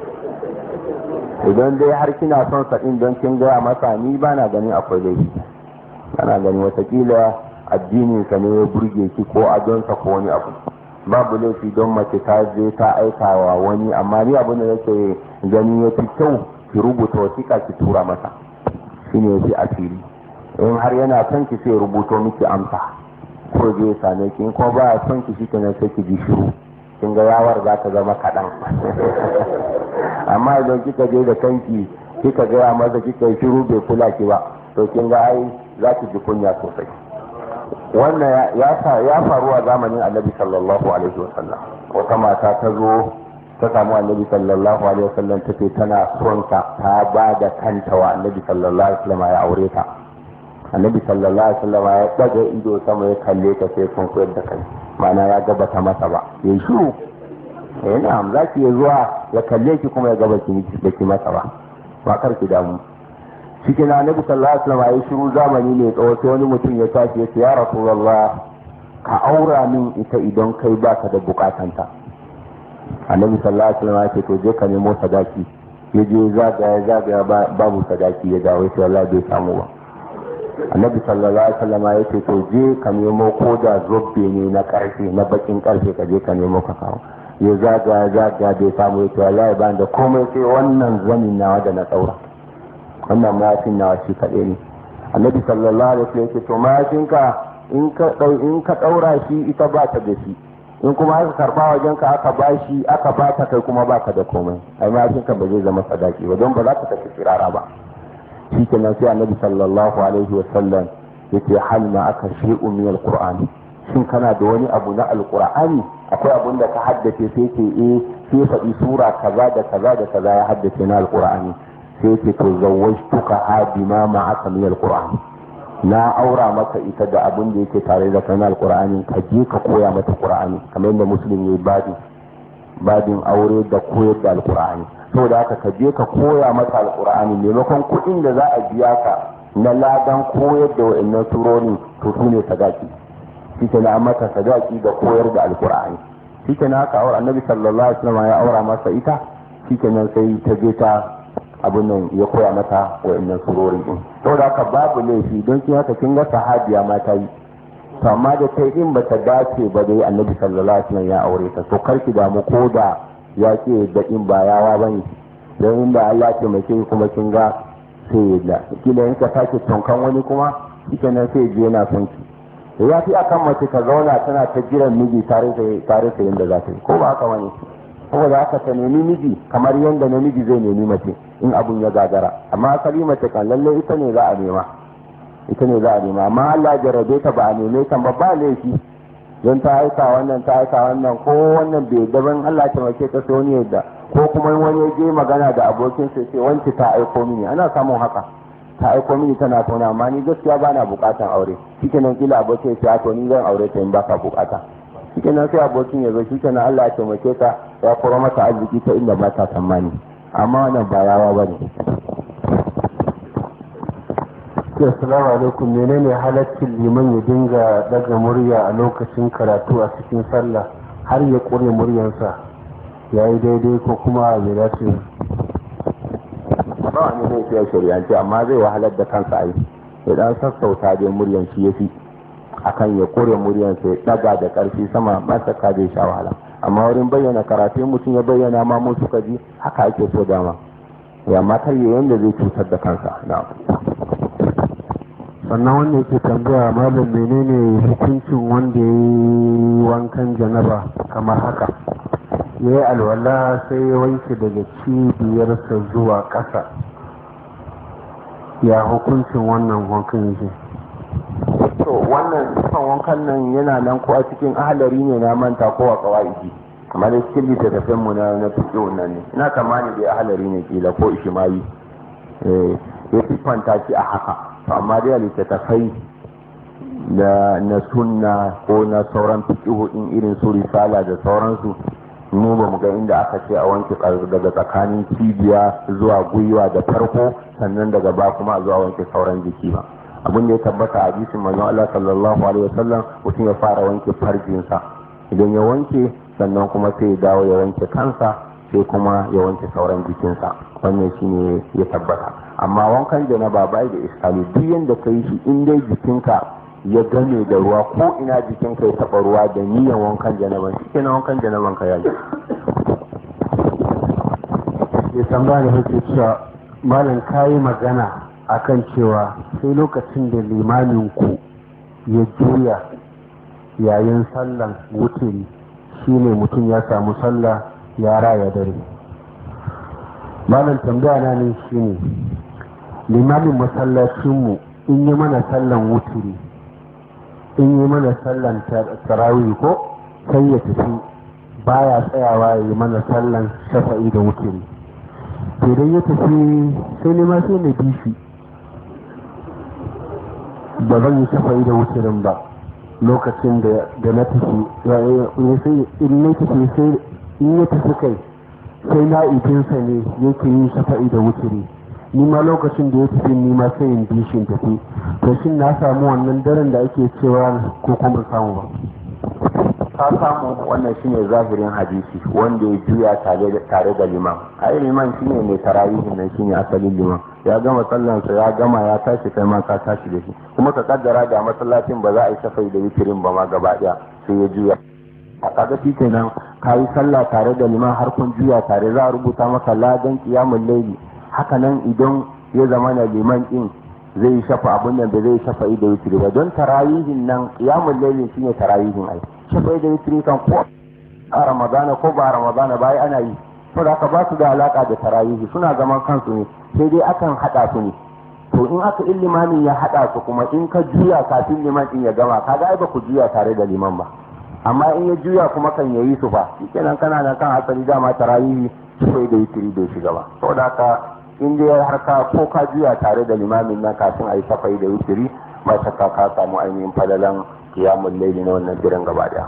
idan dai har kina son sa din don kin gaya masa ni ba na gani akwai laifi kana gani watakila addinin ka ne ya burge ki ko adonsa ko wani abu babu laifi don mace ta je ta aikawa wani amma ni abin da yake gani ya fi kyau ki rubuta wasiƙa ki tura masa shine yafi asiri in har yana son ki sai rubuto miki amsa ko je same ki, in kuma ba son ki shi kenan sai ki ji shiru, kin ga yawar za ta zama kaɗan. Amma idan kika je da kanki kika gaya masa kika yi shiru bai kula ki ba, to kin ga ai za ki ji kunya sosai. Wannan ya faru a zamanin Annabi sallallahu alaihi wasallam. Wata mata ta zo ta samu Annabi sallallahu alaihi wasallam ta ce tana son ta ba da kanta wa Annabi sallallahu alaihi wasallam ya aure ta. Annabi sallallahu alaihi wasallam ya daga ido sama ya kalle ta sai kun koyar da kai, ma'ana ya gaba ta masa ba, ya shiru. Na'am, za ki zuwa ya kalle ki kuma ya gaba ki masa ba kar ki damu. Shi ke na Annabi sallallahu alaihi wasallam ya shiru zamani ne tsawo, sai wani mutum ya tashi ya ce ya Rasulullah ka aura min ita idan kai baka da bukatanta. Annabi sallallahu alaihi wasallam ya ce to je ka nemo sadaki. Ya je zagaya babu sadaki, ya dawo sai wallahi bai samu ba. Annabi sallallahu alaihi wasallam ya ce to je ka nemo ko da zobbe ne na karfe, na bakin karfe, ka je ka nemo ka kawo. Ya zagaya bai samu, ya ce wallahi ba da komai sai wannan zanin nawa da na daura, wannan mayafin nawa shi kaɗai ne. Annabi sallallahu alaihi wasallam ya ce to mayafinka in ka daura shi ita ba ta da shi, in kuma aka karba wajen ka aka bashi aka ba ta kai kuma baka da komai, ai mayafinka ba zai zama sadaki ba, don ba za ka tafi kirara ba. Shi kenan sai Annabi sallallahu alaihi wasallam yace hal ma aka shay'u min alqur'ani, shin kana da wani abu na alqur'ani, akwai abun da ka haddace sai ce sai faɗi sura kaza da kaza da kaza ya haddace na alqur'ani, sai ce to zawwajtuka bima ma'aka min alqur'ani, na aura maka ita da abun da yake tare da kana alqur'ani, ka je ka koya mata qur'ani, kamar yadda muslim yayi babin aure da koyar da alqur'ani. Saboda haka ka je ka koya mata alqur'ani, maimakon kuɗin da za a biya ka na ladan koyar da wa'annan surori to su ne sadaki. Shi ke na mata sadaki da koyar da alqur'ani. Shi ke na haka aure Annabi sallallahu alaihi wasallam ya aura masa ita. Shi ke nan sai ta je ta abin nan ya koya mata wa'annan surori din. Saboda haka babu laifi, don kin haka kin ga sahabiya ma ta yi, to amma da ta in ba ta dace ba dai Annabi sallallahu alaihi wasallam ya aure ta, to karki damu ko da ya ce da in ba yawa bane, don inda Allah ce mai kuma kin ga sai ya kila in ka sake tonkan wani kuma ita nan sai je na son ki. Ya fi akan mace ta zauna tana ta jiran miji tare da yanda za ta yi, ko ba haka wani, ko da haka ta nemi miji kamar yanda namiji zai nemi mace in abun ya gagara. Amma asali mace kan lalle ita ne za a nema, amma Allah jarabe ta ba a neme ta ba laifi, don ta aika wannan ko wannan bai daban Allah ta mace ta sai wani yadda, ko kuma wani ya je magana da abokin sai ce wanci ta aiko mini, ana samun haka, ta aiko mini tana tona, amma ni gaskiya ba na bukatan aure. Shikenan kila abokin ya to ni zan aure ta in baka bukata. Shikenan sai abokin ya zo, shikenan Allah ya taimake ta ya koro mata arziki ta inda ba ta tsammani, amma wannan ba yawa bane. Assalamu alaikum, menene halaccin liman ya dinga daga murya a lokacin karatu a cikin sallah har ya kure muryarsa, ya yi daidai ko kuma ya dace? Ba wani zai fiye shari'anci, amma zai wahalar da kansa a yi, ya dan sassauta da muryan shi ya fi akan ya kure muryarsa ya daga da karfi sama, ba shakka zai sha wahala. Amma wurin bayyana karatu mutum ya bayyana ma mun suka ji haka ake so dama, ya matar yanda zai cutar da kansa. Sannan wanda yake tambaya malam menene hukuncin wanda ya yi wankan janaba kamar haka, ya yi alwala sai ya wanke daga cibiyarsa zuwa ƙasa, ya hukuncin wannan wankan yake? To wannan dukkan wankan nan yana nan ko a cikin ahalari ne na manta ko a kawaidi, amma da cikin littattafan mu na fiqh nan ne, ina kamani da ahalari ne kila ko ishmawi ya fanta shi a haka. Amma dai littattafai na sunna ko na sauran fiqh din irin su risala da sauransu, mu ba mu ga inda aka ce a wanke daga tsakanin cibiya zuwa gwiwa da farko, sannan daga ba kuma zuwa wanke sauran jiki ba. Abin da ya tabbata a hadisin manzon Allah sallallahu alaihi wasallam, mutum ya fara wanke farjinsa, idan ya wanke sannan kuma sai ya dawo ya wanke kansa, sai kuma ya wanke sauran jikinsa. Wannan shine ya tabbata. Amma wankan janaba bai da iskali, duk yanda kai shi in dai jikinka ya game da ruwa, ko ina jikinka ya taba ruwa da niyyar wankan janaban, shi kenan wankan janaban ka yayi. Ya tambaya da yake cewa malam kayi magana akan cewa sai lokacin da limaninku ya juya yayin sallan wuturi shine mutum ya samu sallah ya raya dare. malam tambaya na ne shine limamin masallacinmu in yi mana sallan wuturi, in yi mana sallan tarawih ko sai ya tafi baya tsayawa ya yi mana sallan shafa'i da wuturi. idan ya tafi sai ne ma sai na bi shi, ba zan yi shafa'i da wuturin ba lokacin da na tafi in ya tafi kai sai na'ibinsa ne yake yin shafa'i da wuturi, ni ma lokacin da ya tafi ni ma sai in bi shi tafi. to shin na samu wannan daren da ake cewa ko kuma samu ba? ka samu. wannan shine zahirin hadisi wanda ya juya tare da liman. ai liman shine mai tarawihin nan, shine asalin liman. ya gama sallansa ya gama ya tashi, kai ma ka tashi da shi. kuma ka kaddara da masallacin ba za a yi shafai da witirin ba ma gaba daya, sai ya juya. a kaga shi kenan ka yi sallah tare da liman har kun juya tare, za a rubuta maka ladan qiyamul layli. haka nan idan ya zama na liman din zai shafa abun nan da zai shafa da witiri ba, don tarawihin nan qiyamul layli shine tarawihin ai. shafa da witiri kan ko a ramadana ko ba a ramadana ba ana yi, saboda haka ba su da alaka da tarawihi, suna zaman kansu ne, sai dai akan hada su ne. to in aka in limamin ya hada su kuma in ka juya kafin liman din ya gama, kaga ai ba ku juya tare da liman ba. amma in ya juya kuma kan yayi su ba, shikenan kana nan kan asali dama tarawihi sai da witiri da shiga ba. saboda haka in dai har ka ko ka juya tare da limamin nan kafin a yi safai da witiri, ba shakka ka samu ainihin falalan qiyamul layli na wannan diren gaba daya.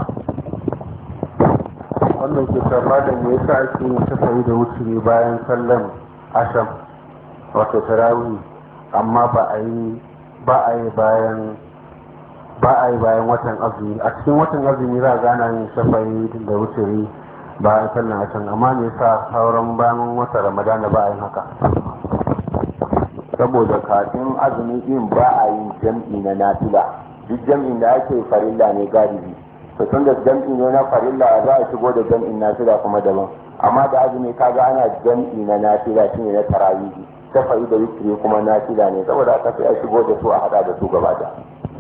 wannan ke kama da me yasa ake yin safai da witiri bayan sallan asham wato tarawih, amma ba a yi bayan watan azumi. a cikin watan azumi za a gana yin safai da witiri bayan sallan asham, amma me yasa sauran bayan watan ramadana ba a yin haka? saboda kafin azumi din ba a yin jam'i na nafila. duk jam'in da ake farilla ne galibi, to tun da jam'i ne na farilla za a shigo da jam'in nafila kuma daban. amma da azumi kaga ana jam'i na nafila shine na tarawih, shafa'i da witri kuma nafila ne, saboda haka sai a shigo da su a hada da su gaba da.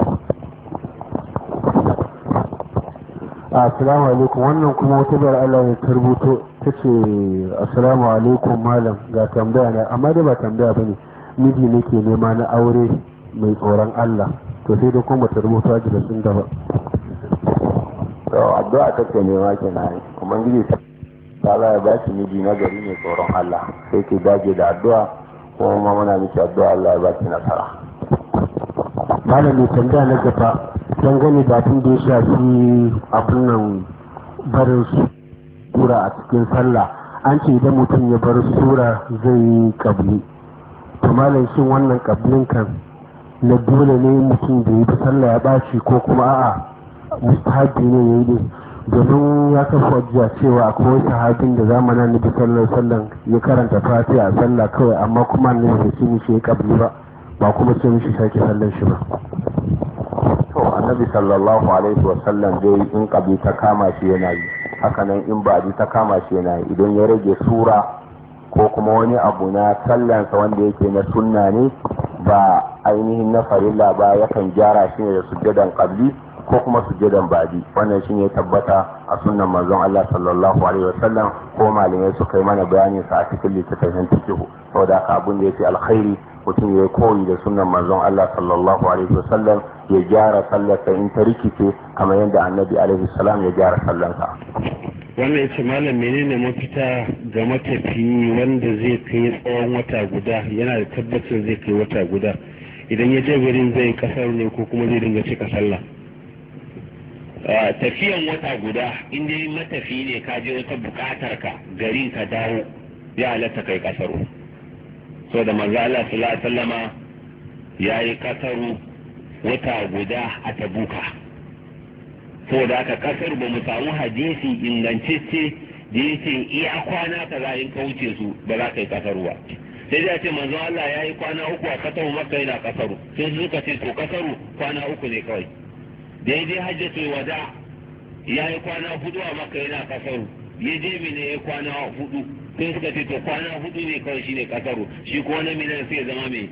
assalamu alaikum. wannan kuma wata bar Allah ya tarbuto ta ce assalamu alaikum malam, ga tambaya na, amma da ba tambaya bane, miji nake nema na aure mai tsoron Allah, to sai da kuma ta rubuta da sun gaba. to addu'a take nema kenan, kuma gidi Allah ya ba shi miji na gari mai tsoron Allah, sai ke dage da addu'a, kuma muna miki addu'a Allah ya ba ki nasara. malam ne tambaya na gaba dangane da abin da ya shafi abin nan barin sura a cikin sallah. an ce idan mutum ya bar sura zai yi kabli, to malam shin wannan kablin kan na dole ne mutum da yi sallah ya baci ko kuma a'a mustahabi ne ya yi? domin ya kafa hujja cewa akwai sahabin da zamanin nabi sallallahu alaihi wasallam ya karanta fatiha a sallah kawai, amma kuma annabi bai ce mishi ya kabli ba kuma ce mishi sake sallar shi ba. to annabi sallallahu alaihi wasallam dai in kabi ta kama shi yana yi, hakanan in ba ta kama shi yana yi. idan ya rage sura ko kuma wani abu na sallansa wanda yake na sunna ne ba ainihin na farilla ba, yakan gyara shi ne da sujjadan qabli ko kuma sujjadan badi. wannan shine tabbata a sunnan manzon Allah sallallahu alaihi wasallam, ko malamai suka yi mana bayanin sa a cikin littafin fiqh. saboda haka abun da yake alkhairi mutum ya koyi da sunnan manzon Allah sallallahu alaihi wasallam, ya gyara sallarsa in ta rikice kamar yadda annabi alaihi salam ya gyara sallarsa. wannan ya ce malam menene mafita ga matafiyi wanda zai kai tsawon wata guda, yana da tabbacin zai kai wata guda, idan ya je garin zai kasar ne ko kuma zai dinga cika sallah? tafiyan wata guda in dai matafi ne ka je wata bukatar ka garin ka dawo, ya halatta kai kasaru. so da manzo Allah sallallahu alaihi wasallama yayi kasaru wata guda a Tabuka. so da aka kasar ba mu samu hadisi ingantacce da yake iya kwana ka za in kauce su ba za ka yi kasaru ba. sai da ce manzo Allah yayi kwana uku a kasaru, Makka yana kasaru, sai suka ce to kasaru kwana uku ne kawai. daidai hajjatul wada ya yi kwana hudu a Makka yana kasaru, ya je Mina ya kwana hudu, sai suka ce to kwana hudu ne kawai shine kasaru, shi ko na Mina sai zama mai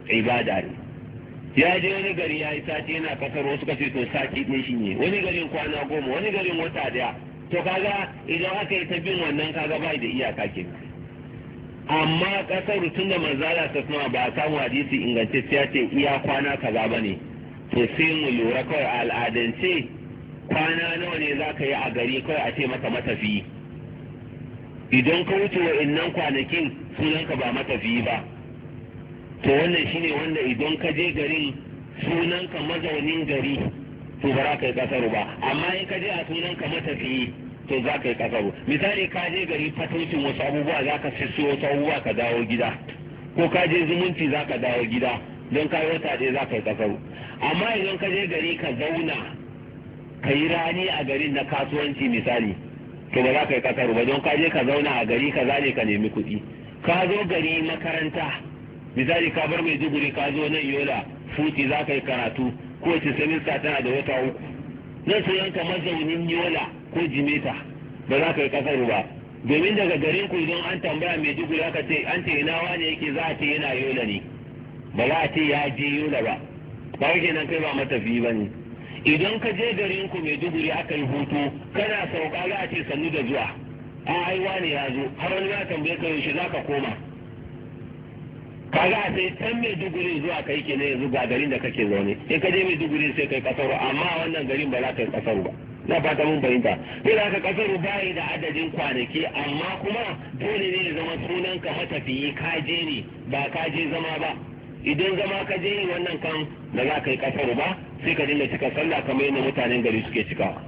ibada ne. Ya je wani gari ya yi sati yana kasar, wasu kace to sati ne shi ne, wani garin kwana 10, wani garin wata daya. To kaga idan aka yi ta bin wannan kaga bai da iyaka ke. Amma kasar tun da manzala ta sama ba a samu hadisi ingantacciya ce iya kwana kaza ba ne, to sai mu lura kawai a al'adance kwana nawa ne za ka yi a gari kawai a ce maka matafiyi. Idan ka wuce wa'innan kwanakin sunanka ba matafiyi ba, to wannan shine wanda idan ka je garin sunanka mazaunin gari to ba za ka yi kasaru ba. Amma in ka je a sunanka matafiyi to za ka yi kasaru. Misali ka je gari fatocin wasu abubuwa za ka sisso wasu abubuwa ka dawo gida, ko ka je zumunci za ka dawo gida don ka yi wata ɗaya za ka yi kasaru. Amma idan ka je gari ka zauna ka yi rani a garin na kasuwanci misali, to ba za ka yi kasaru ba don ka je ka zauna a gari ka zane ka nemi kuɗi. Ka zo gari makaranta misali ka bar Maiduguri ka zo nan Yola futi za ka yi karatu, kowace semester tana da wata 3, nan su yanka mazaunin Yola ko Jimeta ba za ka yi kasaru ba, domin daga garin ku idan an tambaya Maiduguri aka ce an ce ina wane yake za a ce yana Yola ne, ba za a ce ya je Yola ba, ba kake nan kai ba matafiyi ba ne. Idan ka je garin ku Maiduguri aka yi hutu kana sauka za a ce sannu da zuwa, a aiwa ne ya zo, har wani ya tambaye ka yaushe za ka koma. Kaga a sai can Maiduguri zuwa kai ke ne yanzu ga garin da kake zaune, in ka je Maiduguri sai kai kasaru, amma wannan garin ba za ka yi kasaru ba. Na fata mun fahimta. Sai da ka kasaru bayi da adadin kwanaki, amma kuma dole ne ya zama sunan ka matafiyi ka je ne ba ka je zama ba. Idan zama ka je wannan kan da za ka yi kasaru ba, sai ka dinga cika sallah kamar yadda mutanen gari suke cikawa.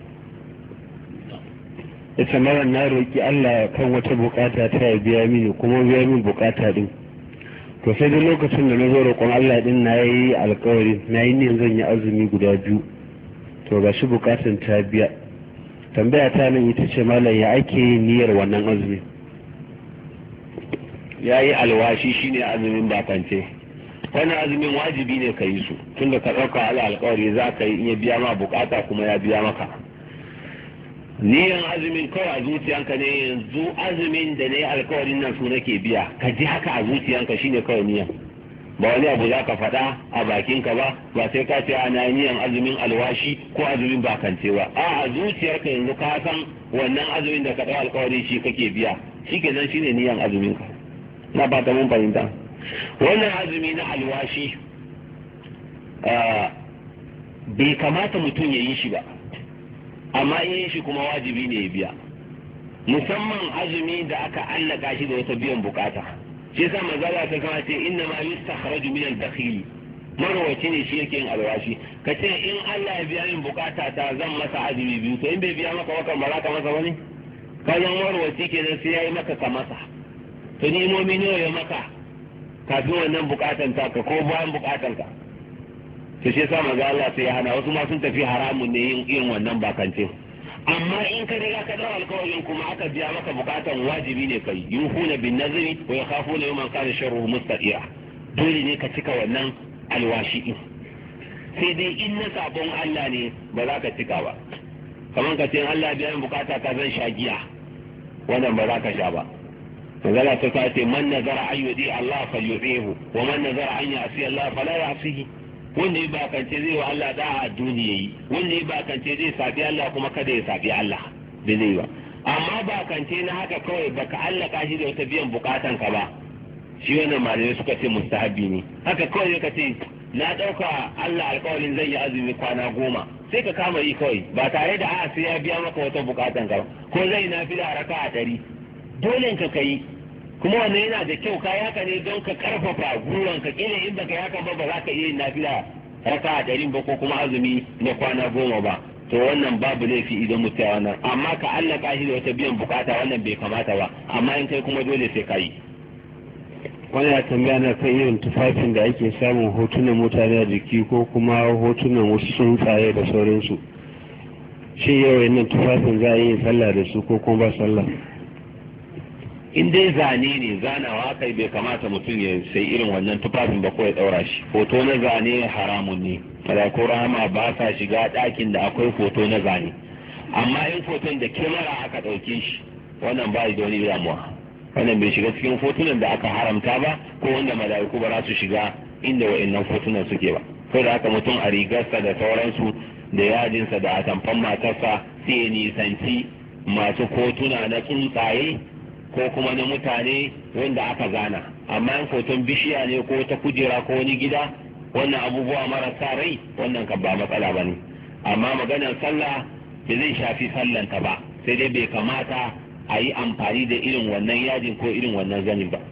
Ita mara na roƙi Allah kan wata bukata ta ya biya mini kuma biya min bukata din. To sai da lokacin da na zo roƙon Allah din na yi alƙawari na yi ne zan yi azumi guda 2. To ga shi bukatun ta biya. Tambaya ta nan ita ce malam ya ake yin niyyar wannan azumi. Ya yi alwashi shine azumin bakance. Wannan azumin wajibi ne ka yi su, tunda ka ɗauka ala alƙawari za ka yi in ya biya ma bukata kuma ya biya maka. Niyan azumin kawai a zuciyanka ne, yanzu azumin da na yi alkawarin nan su nake biya, ka ji haka a zuciyanka shine kawai niyan. Ba wani abu za ka faɗa a bakinka ba sai ka ce ana niyan azumin alwashi ko azumin bakance ba. A zuciyarka yanzu ka san wannan azumin da ka ɗau alkawarin shi kake biya, shi kenan shine niyan azumin ka. Na ba ta mun fahimta. Wannan azumi na alwashi bai kamata mutum ya yi shi ba, amma in shi kuma wajibi ne ya biya, musamman azumi da aka allaka shi da wata biyan bukata. Shi yasa manzala ta kama ce inna ma yustakhraju min al-bakhil, marwaci ne shi yake yin alwashi. Ka ce in Allah ya biya min bukata ta zan masa azumi 2, to in bai biya maka wakan ba za ka masa wani? Ka zan marwaci kenan sai ya yi maka ka masa. To ni momi ne ya maka kafin wannan bukatan ta ka ko bayan bukatan ka. To shi yasa manzo Allah sai ya hana, wasu ma sun tafi haramun ne yin wannan bakance. Amma in ka riga ka dawo alƙawarin kuma aka biya maka bukatan wajibi ne kai, yuhuna bin nazri wa yakhafuna yawman kana sharruhu mustaqira. Dole ne ka cika wannan alwashi din. Sai dai in na sabon Allah ne ba za ka cika ba. Kamar ka ce Allah biya min bukata ka zan sha giya, wannan ba za ka sha ba. Manzala ta ce man nazara an yudi Allah falyu'ihu wa man nazara an ya'si Allah fala ya'sihi. Wanda ya bakance zai wa Allah da a duniya yi, wanda ya bakance zai sabi Allah kuma kada ya sabi Allah da zai ba. Amma bakance na haka kawai baka allaka shi da wata biyan bukatan ka ba, shi wannan malamai suka ce mustahabi ne. Haka kawai ka ce na ɗauka Allah alƙawarin zai yi azumi kwana 10, sai ka kama yi kawai ba tare da a sai ya biya maka wata bukatan ka ba, ko zai na fila raka 100, dole ka kai. Kuma wannan yana da kyau kai haka ne don ka karfafa gwiwanka, kila in baka yi haka ba za ka iya yin nafila raka 100 ba ko kuma azumi na kwana 10 ba. To wannan babu laifi idan mutum ya wannan, amma ka allaka shi da wata biyan bukata wannan bai kamata ba, amma in kai kuma dole sai ka yi. Wani ya tambaya na kan irin tufafin da ake samun hotunan mutane a jiki ko kuma hotunan wasu tsuntsaye da sauransu. Shin yau yannan tufafin za a yi sallah da su ko kuma ba sallah? In dai zane ne, zanawa kai bai kamata mutum ya sai irin wannan tufafin ba ko ya daura shi. Foto na zane haramun ne, ko rama ba sa shiga ɗakin da akwai foto na zane. Amma in foton da kyamara aka ɗauke shi, wannan ba da wani damuwa. Wannan bai shiga cikin fotunan da aka haramta ba, ko wanda mala'iku ba za su shiga inda wa'annan fotunan suke ba. Sai da haka mutum a rigarsa da sauransu da yajinsa da atamfan matarsa sai ya nisanci masu kotuna na tsuntsaye ko kuma na mutane wanda aka zana. Amma in foton bishiya ne ko ta kujera ko wani gida, wannan abubuwa marasa rai wannan kan ba matsala ba ne. Amma maganar sallah ba zai shafi sallanta ba, sai dai bai kamata a yi amfani da irin wannan yajin ko irin wannan zanin ba.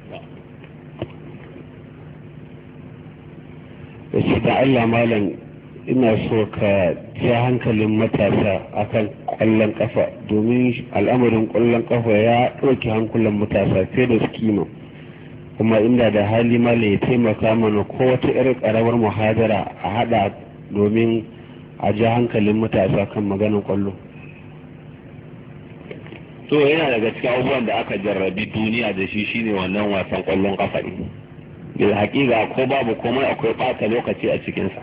da Allah malam ina so ka ja hankalin matasa akan ƙwallon ƙafa, domin al'amarin ƙwallon ƙafa ya ɗauki hankulan matasa fiye da su kima, kuma inda da hali malam ya taimaka mana ko wata 'yar ƙaramar muhadara a haɗa domin a ja hankalin matasa kan maganar ƙwallo. To yana daga cikin abubuwan da aka jarrabi duniya da shi shine wannan wasan ƙwallon ƙafa ne. Bil haƙiƙa ko babu komai akwai ɓata lokaci a cikinsa.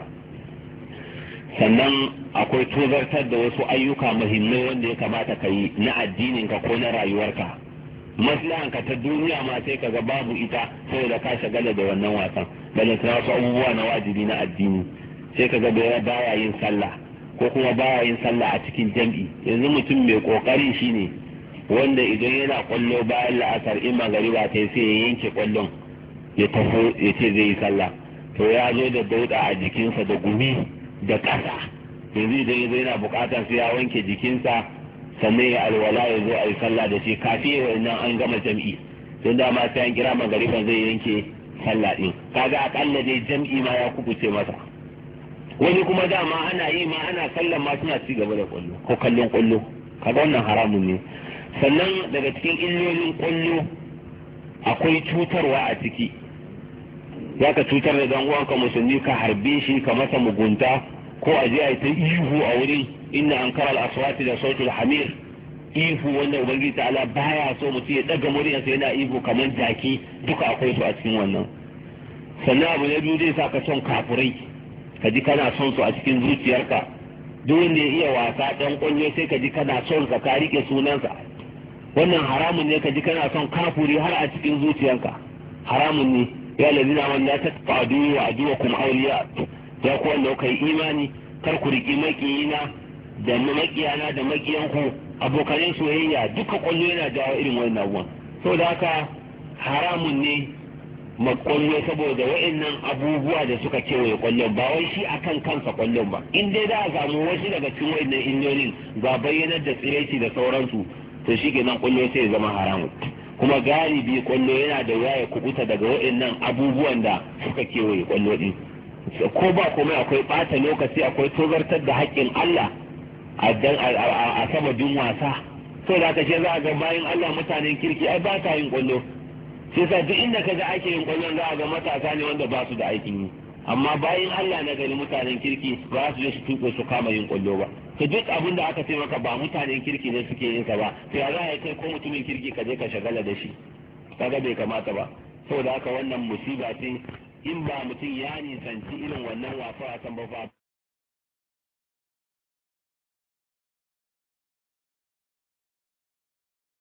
Sannan akwai tozartar da wasu ayyuka muhimmai wanda ya kamata ka yi na addininka ko na rayuwarka. Maslahanka ta duniya ma sai ka ga babu ita saboda ka shagala da wannan wasan. Balantana wasu abubuwa na wajibi na addini. Sai ka ga baya yin sallah ko kuma baya yin sallah a cikin jam'i. Yanzu mutum mai kokari shine wanda idan yana kwallo bayan la'asar in magariba ta sai ya yanke kwallon ya taho ya ce zai yi sallah, to ya zo da dauda a jikinsa da gumi da ƙasa. Yanzu idan ya zo yana buƙatar sai ya wanke jikinsa sannan ya alwala ya zo a yi sallah da shi kafin wannan an gama jam'i, don dama sai an kira magariban zai yanke sallah din. Kaga akalla dai jam'i ma ya kubuce masa. Wani kuma dama ana yi ma ana sallan ma suna ci gaba da kwallo ko kallon kwallo. Kaga wannan haramun ne. Sannan daga cikin illolin kwallo akwai cutarwa a ciki. Za ka cutar da dan uwanka musulmi, ka harbe shi, ka masa mugunta, ko a je a yi ta ihu a wurin inna ankara al-aswati da sautul hamir, ihu wanda ubangiji ta'ala baya so mutum ya daga muryarsa yana ihu kamar jaki, duka akwai su a cikin wannan. Sannan abu na biyu zai sa ka son kafurai, ka ji kana son su a cikin zuciyarka. Duk wanda ya iya wasa dan kwallo sai ka ji kana son sa, ka rike sunansa. Wannan haramun ne, ka ji kana son kafuri har a cikin zuciyarka, haramun ne. Ya lalina wanda ta fadu wa aduwa kuma auliya, ya ku wanda kai imani kar ku riki makiyina da makiyana da makiyanku abokanin soyayya. Duka kwallo yana jawo irin wannan abubuwan. Saboda haka haramun ne makwallo saboda wa'annan abubuwa da suka kewaye kwallon, ba wai shi akan kansa kwallon ba. In dai za a samu wasu daga cikin wa'annan illolin ga bayyanar da tsiraici da sauransu, to shi kenan kwallo sai ya zama haramun. Kuma galibi kwallo yana da wuya ya kubuta daga wa'annan abubuwan da suka kewaye kwallo din. Ko ba komai akwai ɓata lokaci, akwai tozartar da haƙƙin Allah a sababin wasa. Sau da aka ce za a ga bayan Allah mutanen kirki ai ba ta yin kwallo. Sai sa duk inda ka ga ake yin kwallon za a ga matasa ne wanda ba su da aikin yi. Amma bayan Allah na gani mutanen kirki ba su je su tuko su kama yin kwallo ba. To duk abin da aka ce maka ba mutanen kirki ne suke yin sa ba, to ya za a kai ko mutumin kirki ka je ka shagala da shi, kaga bai kamata ba. Saboda haka wannan musiba ce, in ba mutum ya nisanci irin wannan wasa ba